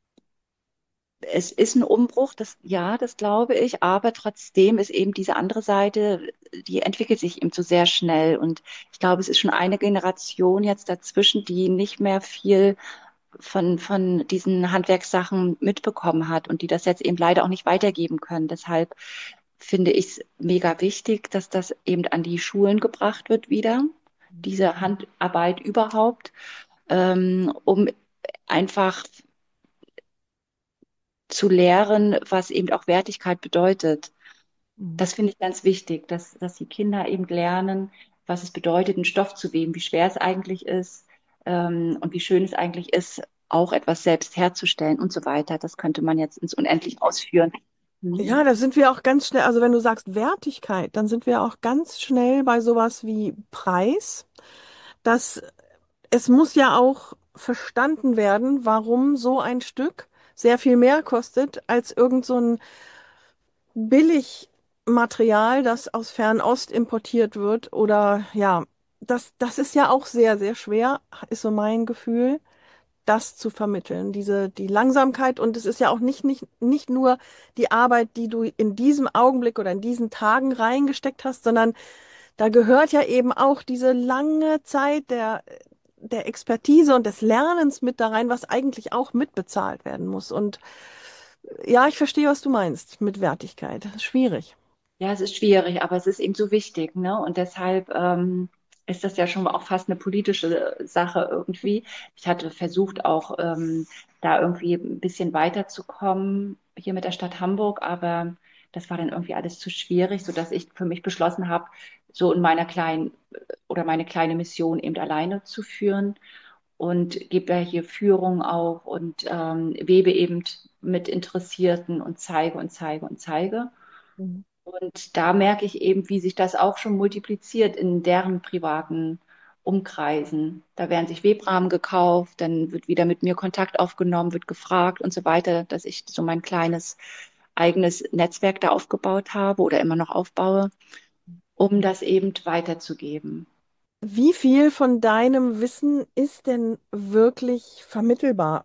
es ist ein Umbruch, das, ja, das glaube ich, aber trotzdem ist eben diese andere Seite, die entwickelt sich eben so sehr schnell. Und ich glaube, es ist schon eine Generation jetzt dazwischen, die nicht mehr viel von, von diesen Handwerkssachen mitbekommen hat und die das jetzt eben leider auch nicht weitergeben können. Deshalb finde ich es mega wichtig, dass das eben an die Schulen gebracht wird wieder, diese Handarbeit überhaupt, ähm, um einfach zu lehren, was eben auch Wertigkeit bedeutet. Mhm. Das finde ich ganz wichtig, dass, dass die Kinder eben lernen, was es bedeutet, einen Stoff zu weben, wie schwer es eigentlich ist, ähm, und wie schön es eigentlich ist, auch etwas selbst herzustellen und so weiter. Das könnte man jetzt ins Unendliche ausführen. Ja, Mhm. da sind wir auch ganz schnell, also wenn du sagst Wertigkeit, dann sind wir auch ganz schnell bei sowas wie Preis. Das, es muss ja auch verstanden werden, warum so ein Stück sehr viel mehr kostet als irgend so ein Billigmaterial, das aus Fernost importiert wird. Oder ja, das, das ist ja auch sehr, sehr schwer, ist so mein Gefühl, das zu vermitteln, diese, die Langsamkeit. Und es ist ja auch nicht, nicht, nicht nur die Arbeit, die du in diesem Augenblick oder in diesen Tagen reingesteckt hast, sondern da gehört ja eben auch diese lange Zeit der, der Expertise und des Lernens mit da rein, was eigentlich auch mitbezahlt werden muss. Und ja, ich verstehe, was du meinst mit Wertigkeit. Das ist schwierig. Ja, es ist schwierig, aber es ist eben so wichtig, ne? Und deshalb ähm, ist das ja schon auch fast eine politische Sache irgendwie. Ich hatte versucht, auch ähm, da irgendwie ein bisschen weiterzukommen hier mit der Stadt Hamburg, aber das war dann irgendwie alles zu schwierig, sodass ich für mich beschlossen habe, so in meiner kleinen oder meine kleine Mission eben alleine zu führen und gebe ja hier Führung auch und ähm, webe eben mit Interessierten und zeige und zeige und zeige. Mhm. Und da merke ich eben, wie sich das auch schon multipliziert in deren privaten Umkreisen. Da werden sich Webrahmen gekauft, dann wird wieder mit mir Kontakt aufgenommen, wird gefragt und so weiter, dass ich so mein kleines eigenes Netzwerk da aufgebaut habe oder immer noch aufbaue, um das eben weiterzugeben. Wie viel von deinem Wissen ist denn wirklich vermittelbar?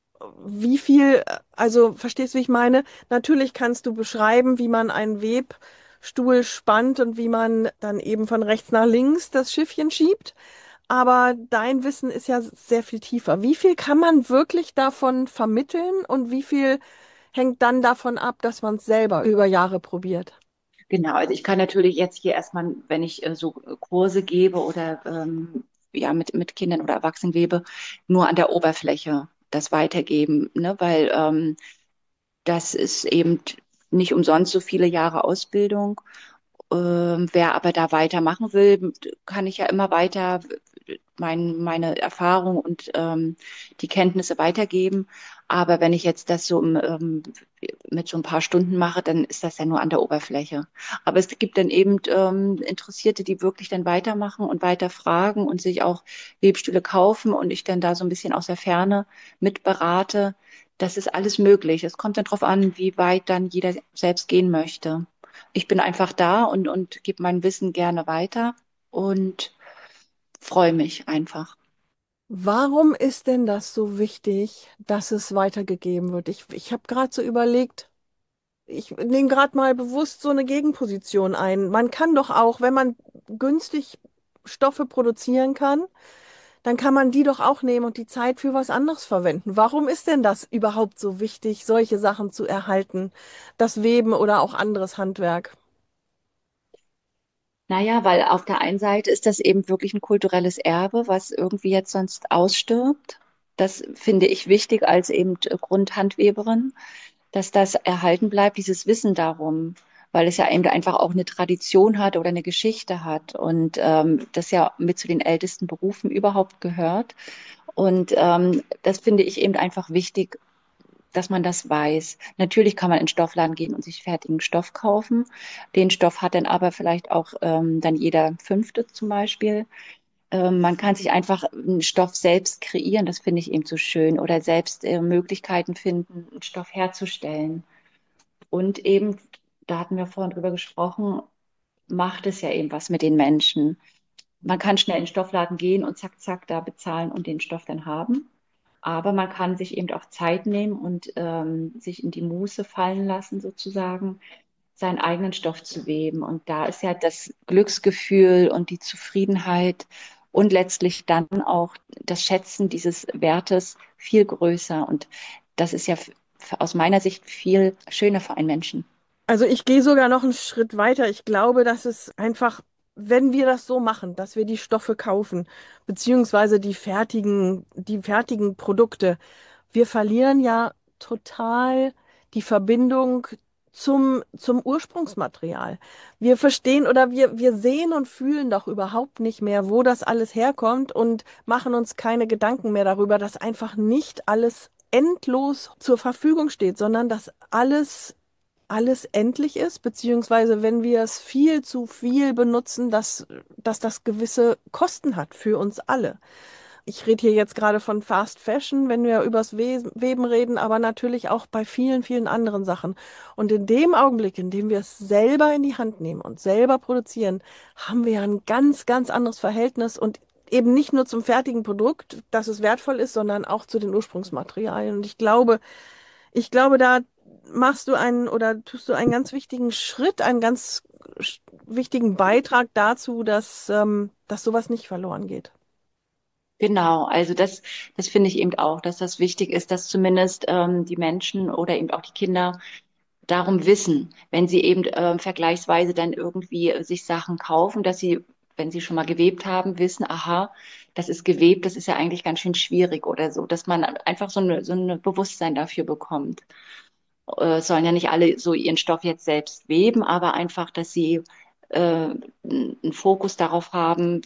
Wie viel, also verstehst du, wie ich meine? Natürlich kannst du beschreiben, wie man einen Webstuhl spannt und wie man dann eben von rechts nach links das Schiffchen schiebt. Aber dein Wissen ist ja sehr viel tiefer. Wie viel kann man wirklich davon vermitteln und wie viel hängt dann davon ab, dass man es selber über Jahre probiert? Genau, also ich kann natürlich jetzt hier erstmal, wenn ich äh, so Kurse gebe oder ähm, ja mit, mit Kindern oder Erwachsenen lebe, nur an der Oberfläche das weitergeben, ne? Weil ähm, das ist eben nicht umsonst so viele Jahre Ausbildung. Ähm, wer aber da weitermachen will, kann ich ja immer weiter mein, meine Erfahrung und ähm, die Kenntnisse weitergeben. Aber wenn ich jetzt das so ähm, mit so ein paar Stunden mache, dann ist das ja nur an der Oberfläche. Aber es gibt dann eben ähm, Interessierte, die wirklich dann weitermachen und weiter fragen und sich auch Webstühle kaufen und ich dann da so ein bisschen aus der Ferne mit berate. Das ist alles möglich. Es kommt dann darauf an, wie weit dann jeder selbst gehen möchte. Ich bin einfach da und, und gebe mein Wissen gerne weiter und freue mich einfach. Warum ist denn das so wichtig, dass es weitergegeben wird? Ich, ich habe gerade so überlegt, ich nehme gerade mal bewusst so eine Gegenposition ein. Man kann doch auch, wenn man günstig Stoffe produzieren kann, dann kann man die doch auch nehmen und die Zeit für was anderes verwenden. Warum ist denn das überhaupt so wichtig, solche Sachen zu erhalten? Das Weben oder auch anderes Handwerk? Naja, weil auf der einen Seite ist das eben wirklich ein kulturelles Erbe, was irgendwie jetzt sonst ausstirbt. Das finde ich wichtig als eben Grundhandweberin, dass das erhalten bleibt, dieses Wissen darum, weil es ja eben einfach auch eine Tradition hat oder eine Geschichte hat und ähm, das ja mit zu den ältesten Berufen überhaupt gehört. Und ähm, das finde ich eben einfach wichtig, dass man das weiß. Natürlich kann man in den Stoffladen gehen und sich fertigen Stoff kaufen. Den Stoff hat dann aber vielleicht auch ähm, dann jeder Fünfte zum Beispiel. Ähm, man kann sich einfach einen Stoff selbst kreieren, das finde ich eben so schön, oder selbst äh, Möglichkeiten finden, einen Stoff herzustellen. Und eben, da hatten wir vorhin drüber gesprochen, macht es ja eben was mit den Menschen. Man kann schnell in den Stoffladen gehen und zack, zack, da bezahlen und den Stoff dann haben. Aber man kann sich eben auch Zeit nehmen und ähm, sich in die Muße fallen lassen, sozusagen, seinen eigenen Stoff zu weben. Und da ist ja das Glücksgefühl und die Zufriedenheit und letztlich dann auch das Schätzen dieses Wertes viel größer. Und das ist ja f- aus meiner Sicht viel schöner für einen Menschen. Also ich gehe sogar noch einen Schritt weiter. Ich glaube, dass es einfach, wenn wir das so machen, dass wir die Stoffe kaufen, beziehungsweise die fertigen, die fertigen Produkte, wir verlieren ja total die Verbindung zum, zum Ursprungsmaterial. Wir verstehen oder wir, wir sehen und fühlen doch überhaupt nicht mehr, wo das alles herkommt und machen uns keine Gedanken mehr darüber, dass einfach nicht alles endlos zur Verfügung steht, sondern dass alles alles endlich ist, beziehungsweise wenn wir es viel zu viel benutzen, dass, dass das gewisse Kosten hat für uns alle. Ich rede hier jetzt gerade von Fast Fashion, wenn wir übers We Weben reden, aber natürlich auch bei vielen, vielen anderen Sachen. Und in dem Augenblick, in dem wir es selber in die Hand nehmen und selber produzieren, haben wir ja ein ganz, ganz anderes Verhältnis und eben nicht nur zum fertigen Produkt, dass es wertvoll ist, sondern auch zu den Ursprungsmaterialien. Und ich glaube, ich glaube, da machst du einen oder tust du einen ganz wichtigen Schritt, einen ganz sch- wichtigen Beitrag dazu, dass, ähm, dass sowas nicht verloren geht. Genau, also das, das finde ich eben auch, dass das wichtig ist, dass zumindest ähm, die Menschen oder eben auch die Kinder darum wissen, wenn sie eben ähm, vergleichsweise dann irgendwie äh, sich Sachen kaufen, dass sie, wenn sie schon mal gewebt haben, wissen, aha, das ist gewebt, das ist ja eigentlich ganz schön schwierig oder so, dass man einfach so eine, so ein Bewusstsein dafür bekommt. Äh, sollen ja nicht alle so ihren Stoff jetzt selbst weben, aber einfach, dass sie äh, einen Fokus darauf haben,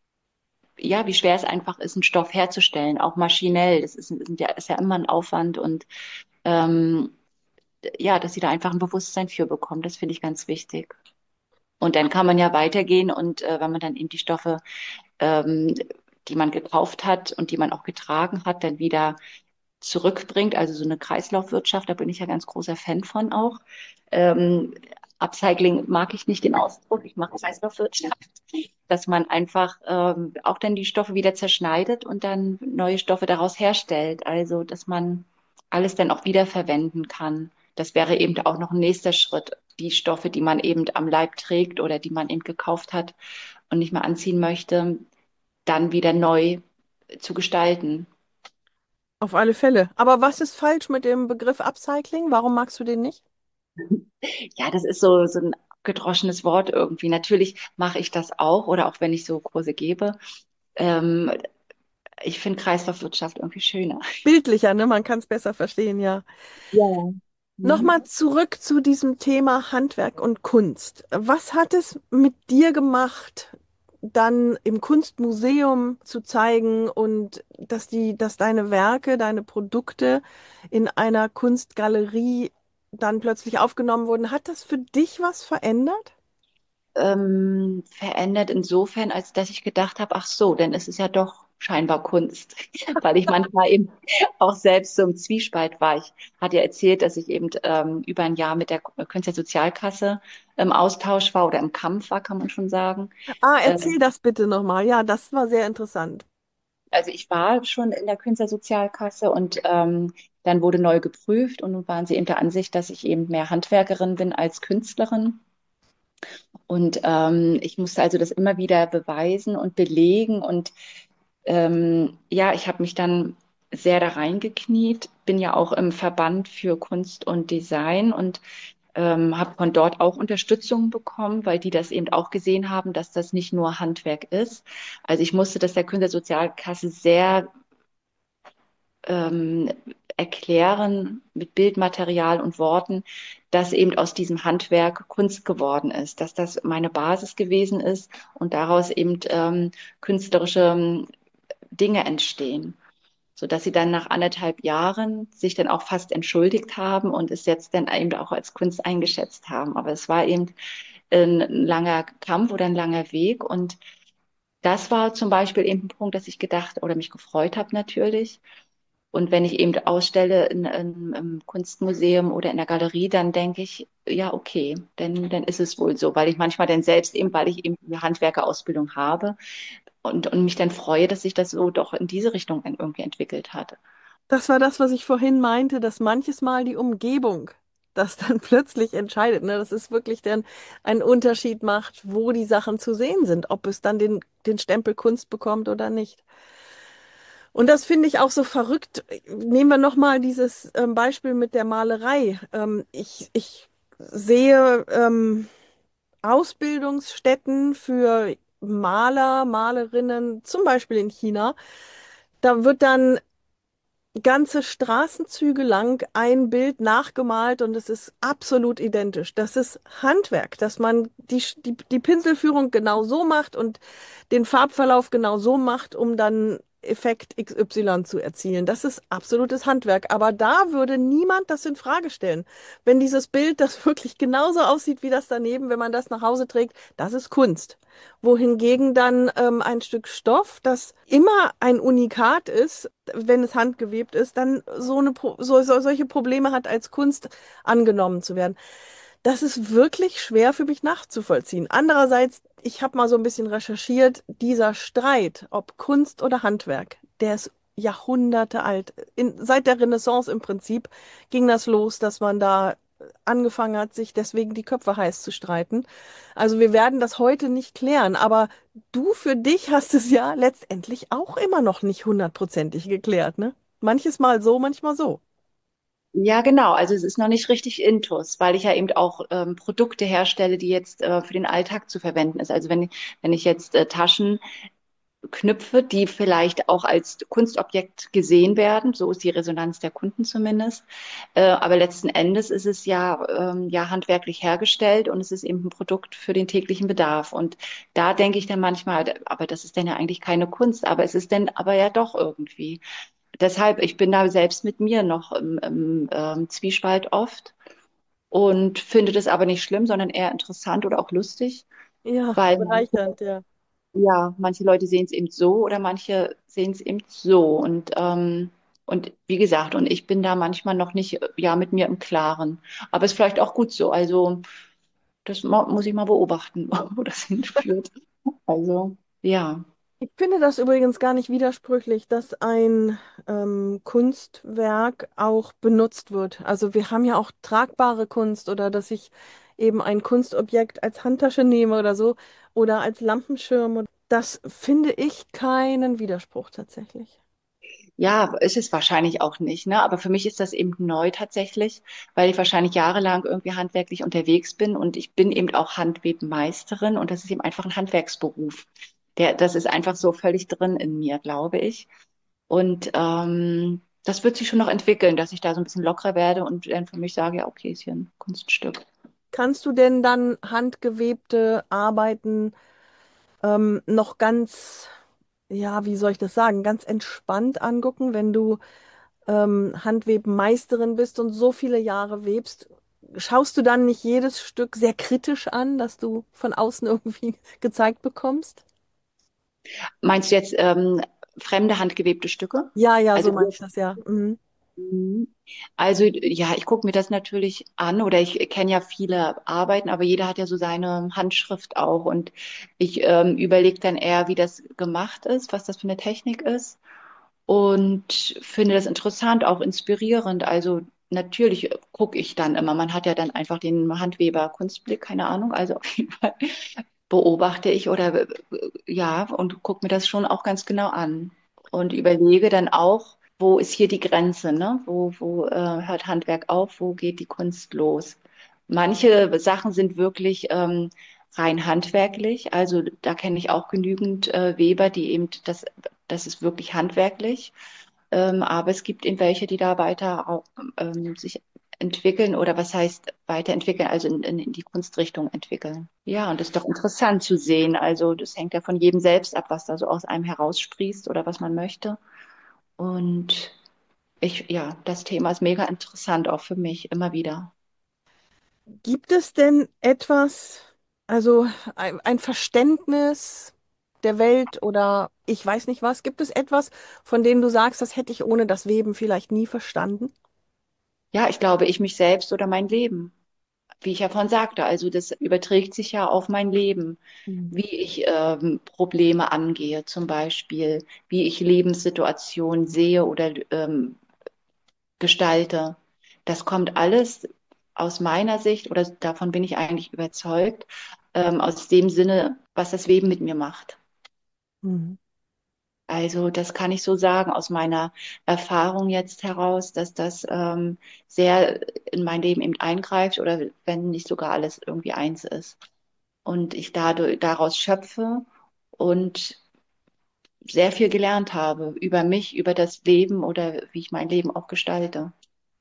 ja, wie schwer es einfach ist, einen Stoff herzustellen, auch maschinell. Das ist, sind ja, ist ja immer ein Aufwand und ähm, ja, dass sie da einfach ein Bewusstsein für bekommen. Das finde ich ganz wichtig. Und dann kann man ja weitergehen und äh, wenn man dann eben die Stoffe, ähm, die man gekauft hat und die man auch getragen hat, dann wieder zurückbringt, also so eine Kreislaufwirtschaft, da bin ich ja ganz großer Fan von auch. Ähm, Upcycling mag ich nicht den Ausdruck, ich mache Kreislaufwirtschaft, dass man einfach ähm, auch dann die Stoffe wieder zerschneidet und dann neue Stoffe daraus herstellt. Also, dass man alles dann auch wiederverwenden kann. Das wäre eben auch noch ein nächster Schritt. Die Stoffe, die man eben am Leib trägt oder die man eben gekauft hat und nicht mehr anziehen möchte, dann wieder neu zu gestalten. Auf alle Fälle. Aber was ist falsch mit dem Begriff Upcycling? Warum magst du den nicht? Ja, das ist so, so ein gedroschenes Wort irgendwie. Natürlich mache ich das auch oder auch wenn ich so Kurse gebe. Ähm, Ich finde Kreislaufwirtschaft irgendwie schöner. Bildlicher, ne? Man kann es besser verstehen, ja. Ja. Mhm. Nochmal zurück zu diesem Thema Handwerk und Kunst. Was hat es mit dir gemacht, dann im Kunstmuseum zu zeigen und dass die, dass deine Werke, deine Produkte in einer Kunstgalerie dann plötzlich aufgenommen wurden? Hat das für dich was verändert? Ähm, verändert insofern, als dass ich gedacht habe, ach so, denn es ist ja doch scheinbar Kunst, weil ich manchmal eben auch selbst so im Zwiespalt war. Ich hatte ja erzählt, dass ich eben ähm, über ein Jahr mit der Künstlersozialkasse im Austausch war oder im Kampf war, kann man schon sagen. Ah, erzähl Ähm, das bitte nochmal. Ja, das war sehr interessant. also ich war schon in der Künstlersozialkasse und ähm, dann wurde neu geprüft und nun waren sie eben der Ansicht, dass ich eben mehr Handwerkerin bin als Künstlerin. Und ähm, ich musste also das immer wieder beweisen und belegen. Und ähm, ja, ich habe mich dann sehr da reingekniet, bin ja auch im Verband für Kunst und Design und ähm, habe von dort auch Unterstützung bekommen, weil die das eben auch gesehen haben, dass das nicht nur Handwerk ist. Also ich musste das der Künstlersozialkasse sehr ähm, erklären mit Bildmaterial und Worten, dass eben aus diesem Handwerk Kunst geworden ist, dass das meine Basis gewesen ist und daraus eben ähm, künstlerische ähm, Dinge entstehen, sodass sie dann nach anderthalb Jahren sich dann auch fast entschuldigt haben und es jetzt dann eben auch als Kunst eingeschätzt haben. Aber es war eben ein langer Kampf oder ein langer Weg und das war zum Beispiel eben ein Punkt, dass ich gedacht oder mich gefreut habe natürlich. Und wenn ich eben ausstelle in, in, im Kunstmuseum oder in der Galerie, dann denke ich, ja, okay, dann, dann ist es wohl so, weil ich manchmal dann selbst eben, weil ich eben eine Handwerkerausbildung habe und, und mich dann freue, dass sich das so doch in diese Richtung dann irgendwie entwickelt hat. Das war das, was ich vorhin meinte, dass manches Mal die Umgebung das dann plötzlich entscheidet. Ne? Das ist wirklich dann ein Unterschied macht, wo die Sachen zu sehen sind, ob es dann den, den Stempel Kunst bekommt oder nicht. Und das finde ich auch so verrückt. Nehmen wir nochmal dieses ähm, Beispiel mit der Malerei. Ähm, ich, ich sehe ähm, Ausbildungsstätten für Maler, Malerinnen, zum Beispiel in China. Da wird dann ganze Straßenzüge lang ein Bild nachgemalt und es ist absolut identisch. Das ist Handwerk, dass man die, die, die Pinselführung genau so macht und den Farbverlauf genau so macht, um dann Effekt X Y zu erzielen. Das ist absolutes Handwerk. Aber da würde niemand das in Frage stellen. Wenn dieses Bild, das wirklich genauso aussieht wie das daneben, wenn man das nach Hause trägt, das ist Kunst. Wohingegen dann ähm, ein Stück Stoff, das immer ein Unikat ist, wenn es handgewebt ist, dann so eine, Pro- so, so, solche Probleme hat, als Kunst angenommen zu werden. Das ist wirklich schwer für mich nachzuvollziehen. Andererseits, ich habe mal so ein bisschen recherchiert, dieser Streit, ob Kunst oder Handwerk, der ist Jahrhunderte alt. In, seit der Renaissance im Prinzip ging das los, dass man da angefangen hat, sich deswegen die Köpfe heiß zu streiten. Also wir werden das heute nicht klären, aber du für dich hast es ja letztendlich auch immer noch nicht hundertprozentig geklärt, ne? Manches Mal so, manchmal so. Ja, genau. Also es ist noch nicht richtig intus, weil ich ja eben auch ähm, Produkte herstelle, die jetzt äh, für den Alltag zu verwenden ist. Also wenn, wenn ich jetzt äh, Taschen knüpfe, die vielleicht auch als Kunstobjekt gesehen werden. So ist die Resonanz der Kunden zumindest. Äh, aber letzten Endes ist es ja, ähm, ja handwerklich hergestellt und es ist eben ein Produkt für den täglichen Bedarf. Und da denke ich dann manchmal, aber das ist dann ja eigentlich keine Kunst, aber es ist dann aber ja doch irgendwie. Deshalb, ich bin da selbst mit mir noch im, im ähm, Zwiespalt oft und finde das aber nicht schlimm, sondern eher interessant oder auch lustig, Ja, weil bereichernd, ja. ja, manche Leute sehen es eben so oder manche sehen es eben so. Und, ähm, und wie gesagt, und ich bin da manchmal noch nicht äh, ja mit mir im Klaren. Aber ist vielleicht auch gut so. Also das mo- muss ich mal beobachten, wo das hinführt. Also ja. Ich finde das übrigens gar nicht widersprüchlich, dass ein ähm, Kunstwerk auch benutzt wird. Also wir haben ja auch tragbare Kunst oder dass ich eben ein Kunstobjekt als Handtasche nehme oder so oder als Lampenschirm. Das finde ich keinen Widerspruch tatsächlich. Ja, ist es wahrscheinlich auch nicht, ne? Aber für mich ist das eben neu tatsächlich, weil ich wahrscheinlich jahrelang irgendwie handwerklich unterwegs bin und ich bin eben auch Handwebenmeisterin und das ist eben einfach ein Handwerksberuf. Der, das ist einfach so völlig drin in mir, glaube ich. Und ähm, das wird sich schon noch entwickeln, dass ich da so ein bisschen lockerer werde und dann für mich sage, ja, okay, ist hier ein Kunststück. Kannst du denn dann handgewebte Arbeiten ähm, noch ganz, ja, wie soll ich das sagen, ganz entspannt angucken, wenn du ähm, Handwebmeisterin bist und so viele Jahre webst? Schaust du dann nicht jedes Stück sehr kritisch an, das du von außen irgendwie gezeigt bekommst? Meinst du jetzt ähm, fremde handgewebte Stücke? Ja, ja, Also so meine ich das ja. Mhm. Mhm. Also ja, ich gucke mir das natürlich an oder ich kenne ja viele Arbeiten, aber jeder hat ja so seine Handschrift auch und ich ähm, überlege dann eher, wie das gemacht ist, was das für eine Technik ist und finde das interessant, auch inspirierend. Also natürlich gucke ich dann immer, man hat ja dann einfach den Handweber Kunstblick, keine Ahnung, also auf jeden Fall beobachte ich oder äh, ja und gucke mir das schon auch ganz genau an und überlege dann auch, wo ist hier die Grenze, ne? Wo, wo äh, hört Handwerk auf, wo geht die Kunst los? Manche Sachen sind wirklich ähm, rein handwerklich, also da kenne ich auch genügend äh, Weber, die eben, das, das ist wirklich handwerklich. Ähm, aber es gibt eben welche, die da weiter auch, ähm, sich entwickeln oder was heißt weiterentwickeln, also in, in, in die Kunstrichtung entwickeln. Ja, und das ist doch interessant zu sehen. Also das hängt ja von jedem selbst ab, was da so aus einem heraussprießt oder was man möchte. Und ich, ja, das Thema ist mega interessant, auch für mich, immer wieder. Gibt es denn etwas, also ein, ein Verständnis der Welt oder ich weiß nicht was, gibt es etwas, von dem du sagst, das hätte ich ohne das Weben vielleicht nie verstanden? Ja, ich glaube, ich mich selbst oder mein Leben, wie ich ja vorhin sagte, also das überträgt sich ja auf mein Leben, Mhm. wie ich ähm, Probleme angehe, zum Beispiel, wie ich Lebenssituationen sehe oder ähm, gestalte. Das kommt alles aus meiner Sicht, oder davon bin ich eigentlich überzeugt, ähm, aus dem Sinne, was das Leben mit mir macht. Mhm. Also das kann ich so sagen aus meiner Erfahrung jetzt heraus, dass das ähm, sehr in mein Leben eben eingreift oder wenn nicht sogar alles irgendwie eins ist. Und ich dadurch, daraus schöpfe und sehr viel gelernt habe über mich, über das Leben oder wie ich mein Leben auch gestalte.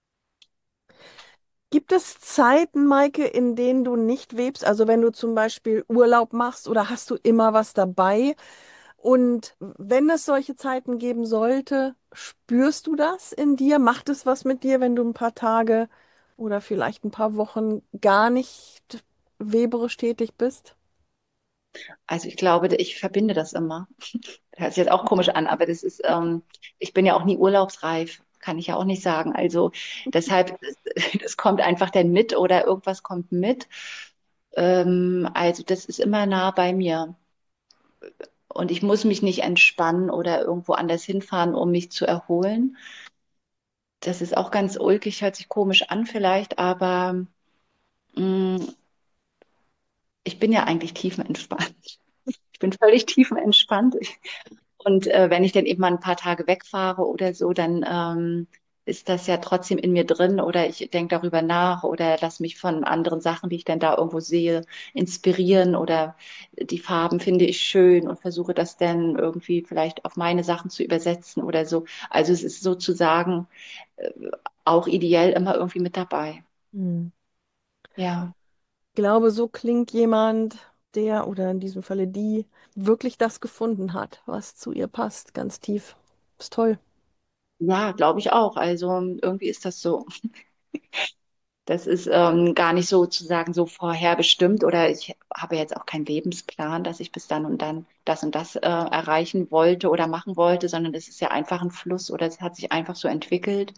Gibt es Zeiten, Maike, in denen du nicht webst? Also wenn du zum Beispiel Urlaub machst oder hast du immer was dabei? Und wenn es solche Zeiten geben sollte, spürst du das in dir? Macht es was mit dir, wenn du ein paar Tage oder vielleicht ein paar Wochen gar nicht weberisch tätig bist? Also ich glaube, ich verbinde das immer. Hört sich jetzt auch komisch an, aber das ist, ähm, ich bin ja auch nie urlaubsreif, kann ich ja auch nicht sagen. Also deshalb, das kommt einfach dann mit oder irgendwas kommt mit. Ähm, also das ist immer nah bei mir. Und ich muss mich nicht entspannen oder irgendwo anders hinfahren, um mich zu erholen. Das ist auch ganz ulkig, hört sich komisch an vielleicht, aber mh, ich bin ja eigentlich tiefenentspannt. Ich bin völlig tiefenentspannt. Und äh, wenn ich dann eben mal ein paar Tage wegfahre oder so, dann ähm, ist das ja trotzdem in mir drin oder ich denke darüber nach oder lasse mich von anderen Sachen, die ich dann da irgendwo sehe, inspirieren oder die Farben finde ich schön und versuche das dann irgendwie vielleicht auf meine Sachen zu übersetzen oder so. Also es ist sozusagen äh, auch ideell immer irgendwie mit dabei. Hm. Ja. Ich glaube, so klingt jemand, der oder in diesem Falle die wirklich das gefunden hat, was zu ihr passt, ganz tief. Ist toll. Ja, glaube ich auch. Also irgendwie ist das so. Das ist ähm, gar nicht sozusagen so vorherbestimmt oder ich habe jetzt auch keinen Lebensplan, dass ich bis dann und dann das und das äh, erreichen wollte oder machen wollte, sondern es ist ja einfach ein Fluss oder es hat sich einfach so entwickelt.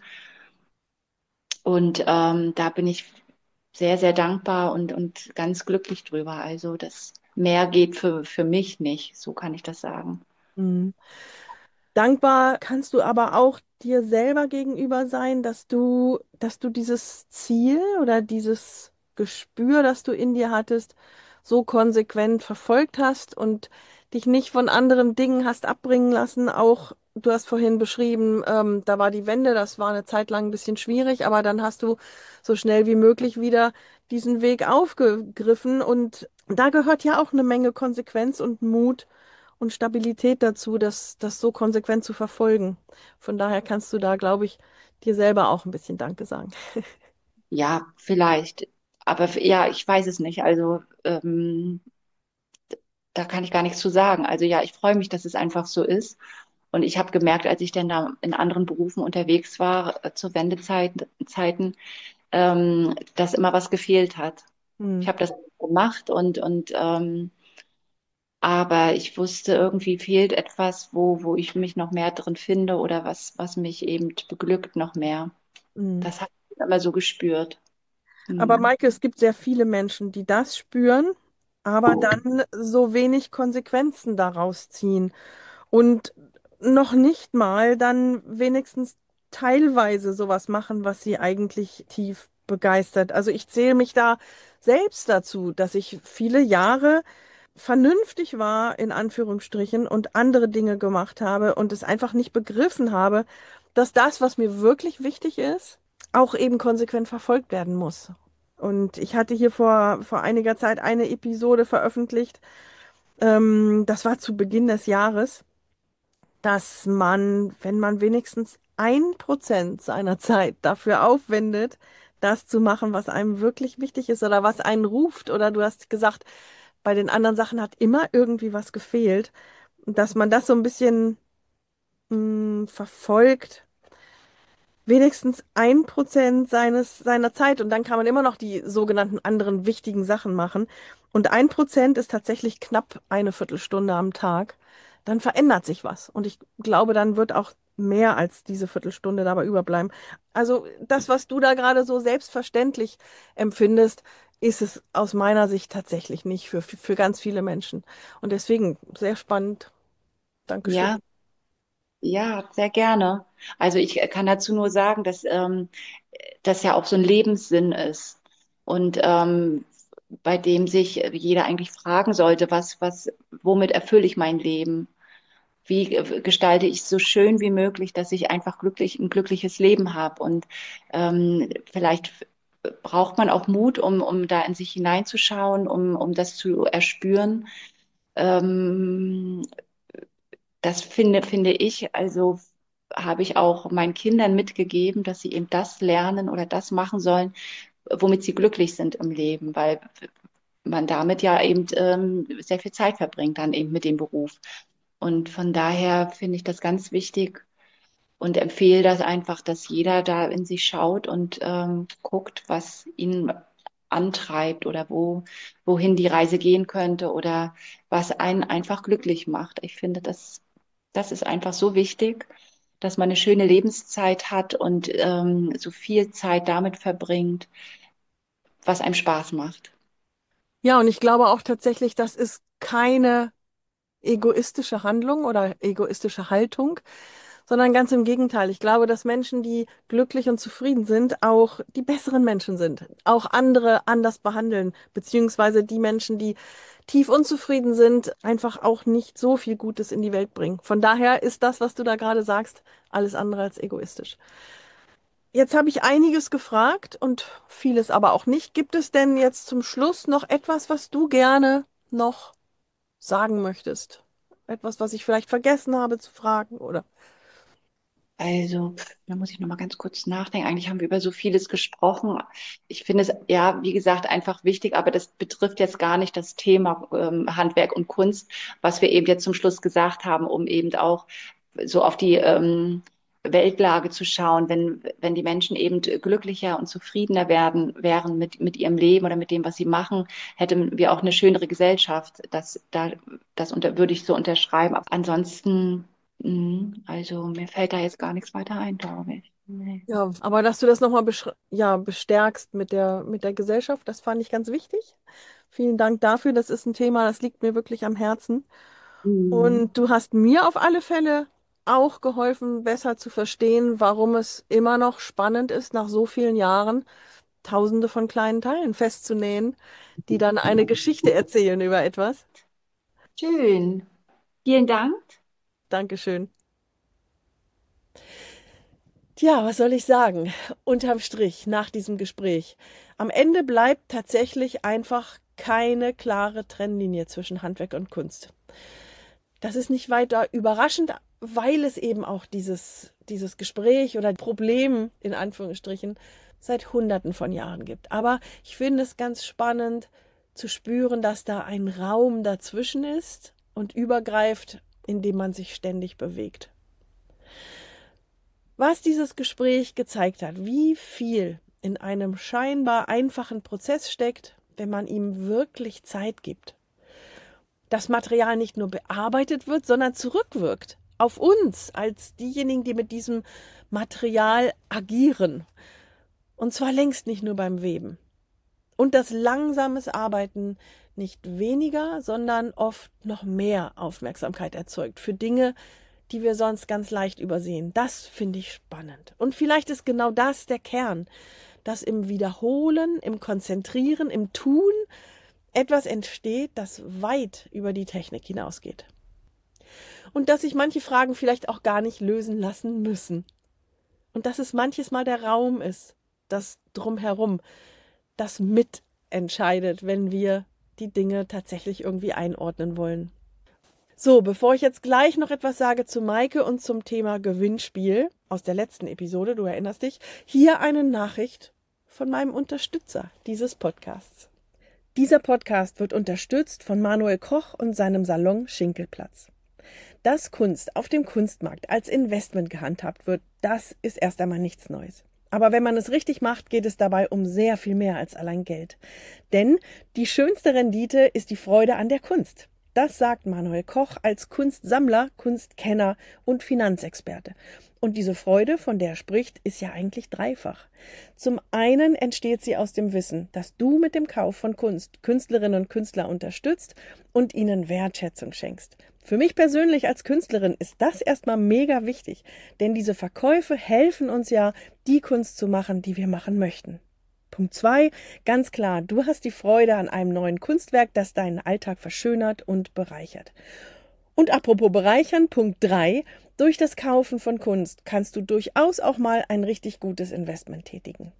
Und ähm, da bin ich sehr, sehr dankbar und, und ganz glücklich drüber. Also das mehr geht für, für mich nicht, so kann ich das sagen. Hm. Dankbar kannst du aber auch dir selber gegenüber sein, dass du, dass du dieses Ziel oder dieses Gespür, das du in dir hattest, so konsequent verfolgt hast und dich nicht von anderen Dingen hast abbringen lassen. Auch, du hast vorhin beschrieben, ähm, da war die Wende, das war eine Zeit lang ein bisschen schwierig, aber dann hast du so schnell wie möglich wieder diesen Weg aufgegriffen und da gehört ja auch eine Menge Konsequenz und Mut und Stabilität dazu, das, das so konsequent zu verfolgen. Von daher kannst du da, glaube ich, dir selber auch ein bisschen Danke sagen. Ja, vielleicht. Aber f- ja, ich weiß es nicht. Also ähm, da kann ich gar nichts zu sagen. Also ja, ich freue mich, dass es einfach so ist. Und ich habe gemerkt, als ich dann da in anderen Berufen unterwegs war, äh, zu Wendezeiten, Zeiten, ähm, dass immer was gefehlt hat. Hm. Ich habe das gemacht und, und ähm, aber ich wusste, irgendwie fehlt etwas, wo, wo ich mich noch mehr drin finde oder was, was mich eben beglückt noch mehr. Hm. Das habe ich immer so gespürt. Aber Hm. Maike, es gibt sehr viele Menschen, die das spüren, aber dann so wenig Konsequenzen daraus ziehen und noch nicht mal dann wenigstens teilweise sowas machen, was sie eigentlich tief begeistert. Also ich zähle mich da selbst dazu, dass ich viele Jahre vernünftig war, in Anführungsstrichen, und andere Dinge gemacht habe und es einfach nicht begriffen habe, dass das, was mir wirklich wichtig ist, auch eben konsequent verfolgt werden muss. Und ich hatte hier vor, vor einiger Zeit eine Episode veröffentlicht, ähm, das war zu Beginn des Jahres, dass man, wenn man wenigstens ein Prozent seiner Zeit dafür aufwendet, das zu machen, was einem wirklich wichtig ist oder was einen ruft, oder du hast gesagt, bei den anderen Sachen hat immer irgendwie was gefehlt, dass man das so ein bisschen mh, verfolgt, wenigstens ein Prozent seines, seiner Zeit, und dann kann man immer noch die sogenannten anderen wichtigen Sachen machen. Und ein Prozent ist tatsächlich knapp eine Viertelstunde am Tag. Dann verändert sich was. Und ich glaube, dann wird auch mehr als diese Viertelstunde dabei überbleiben. Also das, was du da gerade so selbstverständlich empfindest, ist es aus meiner Sicht tatsächlich nicht für, für, für ganz viele Menschen. Und deswegen sehr spannend. Dankeschön. Ja, ja, sehr gerne. Also ich kann dazu nur sagen, dass ähm, das ja auch so ein Lebenssinn ist und ähm, bei dem sich jeder eigentlich fragen sollte, was, was, womit erfülle ich mein Leben? Wie äh, gestalte ich es so schön wie möglich, dass ich einfach glücklich, ein glückliches Leben habe? Und ähm, vielleicht braucht man auch Mut, um, um da in sich hineinzuschauen, um, um das zu erspüren. Ähm, Das finde, finde ich, also habe ich auch meinen Kindern mitgegeben, dass sie eben das lernen oder das machen sollen, womit sie glücklich sind im Leben, weil man damit ja eben ähm, sehr viel Zeit verbringt, dann eben mit dem Beruf. Und von daher finde ich das ganz wichtig und empfehle das einfach, dass jeder da in sich schaut und ähm, guckt, was ihn antreibt oder wo, wohin die Reise gehen könnte oder was einen einfach glücklich macht. Ich finde, das, das ist einfach so wichtig, dass man eine schöne Lebenszeit hat und ähm, so viel Zeit damit verbringt, was einem Spaß macht. Ja, und ich glaube auch tatsächlich, das ist keine egoistische Handlung oder egoistische Haltung, sondern ganz im Gegenteil. Ich glaube, dass Menschen, die glücklich und zufrieden sind, auch die besseren Menschen sind, auch andere anders behandeln, beziehungsweise die Menschen, die tief unzufrieden sind, einfach auch nicht so viel Gutes in die Welt bringen. Von daher ist das, was du da gerade sagst, alles andere als egoistisch. Jetzt habe ich einiges gefragt und vieles aber auch nicht. Gibt es denn jetzt zum Schluss noch etwas, was du gerne noch sagen möchtest? Etwas, was ich vielleicht vergessen habe zu fragen, oder? Also, da muss ich noch mal ganz kurz nachdenken. Eigentlich haben wir über so vieles gesprochen. Ich finde es, ja, wie gesagt, einfach wichtig, aber das betrifft jetzt gar nicht das Thema ähm, Handwerk und Kunst, was wir eben jetzt zum Schluss gesagt haben, um eben auch so auf die ähm, Weltlage zu schauen. Wenn, wenn die Menschen eben glücklicher und zufriedener werden, wären mit, mit ihrem Leben oder mit dem, was sie machen, hätten wir auch eine schönere Gesellschaft. Das, da, das unter, würde ich so unterschreiben. Ansonsten Mhm. Also mir fällt da jetzt gar nichts weiter ein, glaube ich. Nee. Ja, aber dass du das nochmal ja, bestärkst mit der, mit der Gesellschaft, das fand ich ganz wichtig. Vielen Dank dafür. Das ist ein Thema, das liegt mir wirklich am Herzen. Mhm. Und du hast mir auf alle Fälle auch geholfen, besser zu verstehen, warum es immer noch spannend ist, nach so vielen Jahren Tausende von kleinen Teilen festzunähen, die dann eine Geschichte erzählen über etwas. Schön. Vielen Dank. Dankeschön. Tja, was soll ich sagen? Unterm Strich, nach diesem Gespräch. Am Ende bleibt tatsächlich einfach keine klare Trennlinie zwischen Handwerk und Kunst. Das ist nicht weiter überraschend, weil es eben auch dieses, dieses Gespräch oder Problem, in Anführungsstrichen, seit Hunderten von Jahren gibt. Aber ich finde es ganz spannend zu spüren, dass da ein Raum dazwischen ist und übergreift, in dem man sich ständig bewegt. Was dieses Gespräch gezeigt hat, wie viel in einem scheinbar einfachen Prozess steckt, wenn man ihm wirklich Zeit gibt. Das Material nicht nur bearbeitet wird, sondern zurückwirkt auf uns als diejenigen, die mit diesem Material agieren. Und zwar längst nicht nur beim Weben. Und das langsames Arbeiten nicht weniger, sondern oft noch mehr Aufmerksamkeit erzeugt für Dinge, die wir sonst ganz leicht übersehen. Das finde ich spannend. Und vielleicht ist genau das der Kern, dass im Wiederholen, im Konzentrieren, im Tun etwas entsteht, das weit über die Technik hinausgeht. Und dass sich manche Fragen vielleicht auch gar nicht lösen lassen müssen. Und dass es manches Mal der Raum ist, das Drumherum, das mitentscheidet, wenn wir die Dinge tatsächlich irgendwie einordnen wollen. So, bevor ich jetzt gleich noch etwas sage zu Maike und zum Thema Gewinnspiel aus der letzten Episode, du erinnerst dich, hier eine Nachricht von meinem Unterstützer dieses Podcasts. Dieser Podcast wird unterstützt von Manuel Koch und seinem Salon Schinkelplatz. Dass Kunst auf dem Kunstmarkt als Investment gehandhabt wird, das ist erst einmal nichts Neues. Aber wenn man es richtig macht, geht es dabei um sehr viel mehr als allein Geld. Denn die schönste Rendite ist die Freude an der Kunst. Das sagt Manuel Koch als Kunstsammler, Kunstkenner und Finanzexperte. Und diese Freude, von der er spricht, ist ja eigentlich dreifach. Zum einen entsteht sie aus dem Wissen, dass du mit dem Kauf von Kunst Künstlerinnen und Künstler unterstützt und ihnen Wertschätzung schenkst. Für mich persönlich als Künstlerin ist das erstmal mega wichtig, denn diese Verkäufe helfen uns ja, die Kunst zu machen, die wir machen möchten. Punkt zwei, ganz klar, du hast die Freude an einem neuen Kunstwerk, das deinen Alltag verschönert und bereichert. Und apropos bereichern, Punkt drei, durch das Kaufen von Kunst kannst du durchaus auch mal ein richtig gutes Investment tätigen.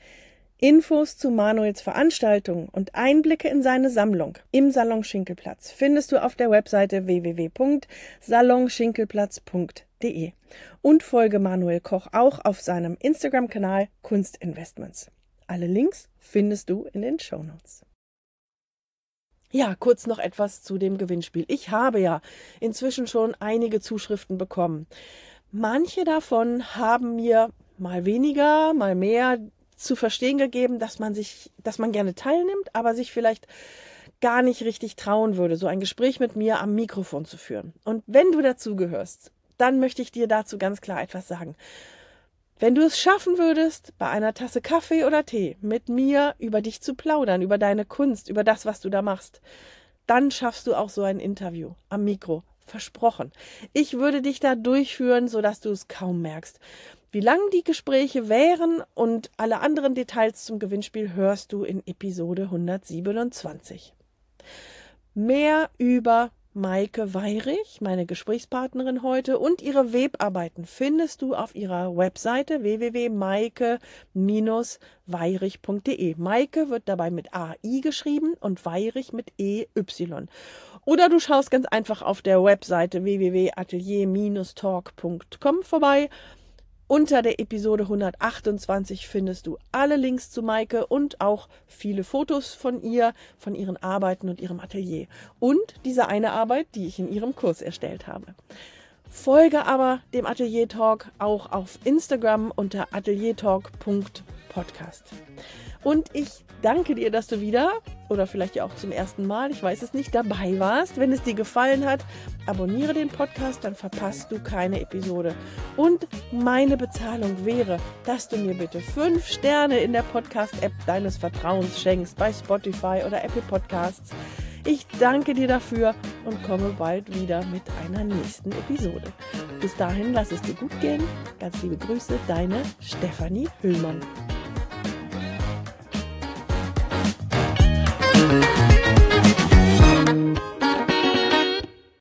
Infos zu Manuels Veranstaltungen und Einblicke in seine Sammlung im Salon Schinkelplatz findest du auf der Webseite w w w punkt salon schinkelplatz punkt d e und folge Manuel Koch auch auf seinem Instagram-Kanal Kunstinvestments. Alle Links findest du in den Shownotes. Ja, kurz noch etwas zu dem Gewinnspiel. Ich habe ja inzwischen schon einige Zuschriften bekommen. Manche davon haben mir mal weniger, mal mehr zu verstehen gegeben, dass man sich, dass man gerne teilnimmt, aber sich vielleicht gar nicht richtig trauen würde, so ein Gespräch mit mir am Mikrofon zu führen. Und wenn du dazugehörst, dann möchte ich dir dazu ganz klar etwas sagen. Wenn du es schaffen würdest, bei einer Tasse Kaffee oder Tee mit mir über dich zu plaudern, über deine Kunst, über das, was du da machst, dann schaffst du auch so ein Interview am Mikro. Versprochen. Ich würde dich da durchführen, sodass du es kaum merkst. Wie lang die Gespräche wären und alle anderen Details zum Gewinnspiel hörst du in Episode hundertsiebenundzwanzig. Mehr über Maike Weyrich, meine Gesprächspartnerin heute, und ihre Webarbeiten findest du auf ihrer Webseite w w w punkt maike weyrich punkt d e. Maike wird dabei mit A I geschrieben und Weyrich mit E Y. Oder du schaust ganz einfach auf der Webseite w w w punkt atelier Bindestrich talk punkt com vorbei. Unter der Episode hundertachtundzwanzig findest du alle Links zu Maike und auch viele Fotos von ihr, von ihren Arbeiten und ihrem Atelier. Und diese eine Arbeit, die ich in ihrem Kurs erstellt habe. Folge aber dem Atelier Talk auch auf Instagram unter atelier talk punkt podcast. Und ich danke dir, dass du wieder, oder vielleicht ja auch zum ersten Mal, ich weiß es nicht, dabei warst. Wenn es dir gefallen hat, abonniere den Podcast, dann verpasst du keine Episode. Und meine Bezahlung wäre, dass du mir bitte fünf Sterne in der Podcast-App deines Vertrauens schenkst, bei Spotify oder Apple Podcasts. Ich danke dir dafür und komme bald wieder mit einer nächsten Episode. Bis dahin, lass es dir gut gehen. Ganz liebe Grüße, deine Stefanie Hüllmann. Thank you.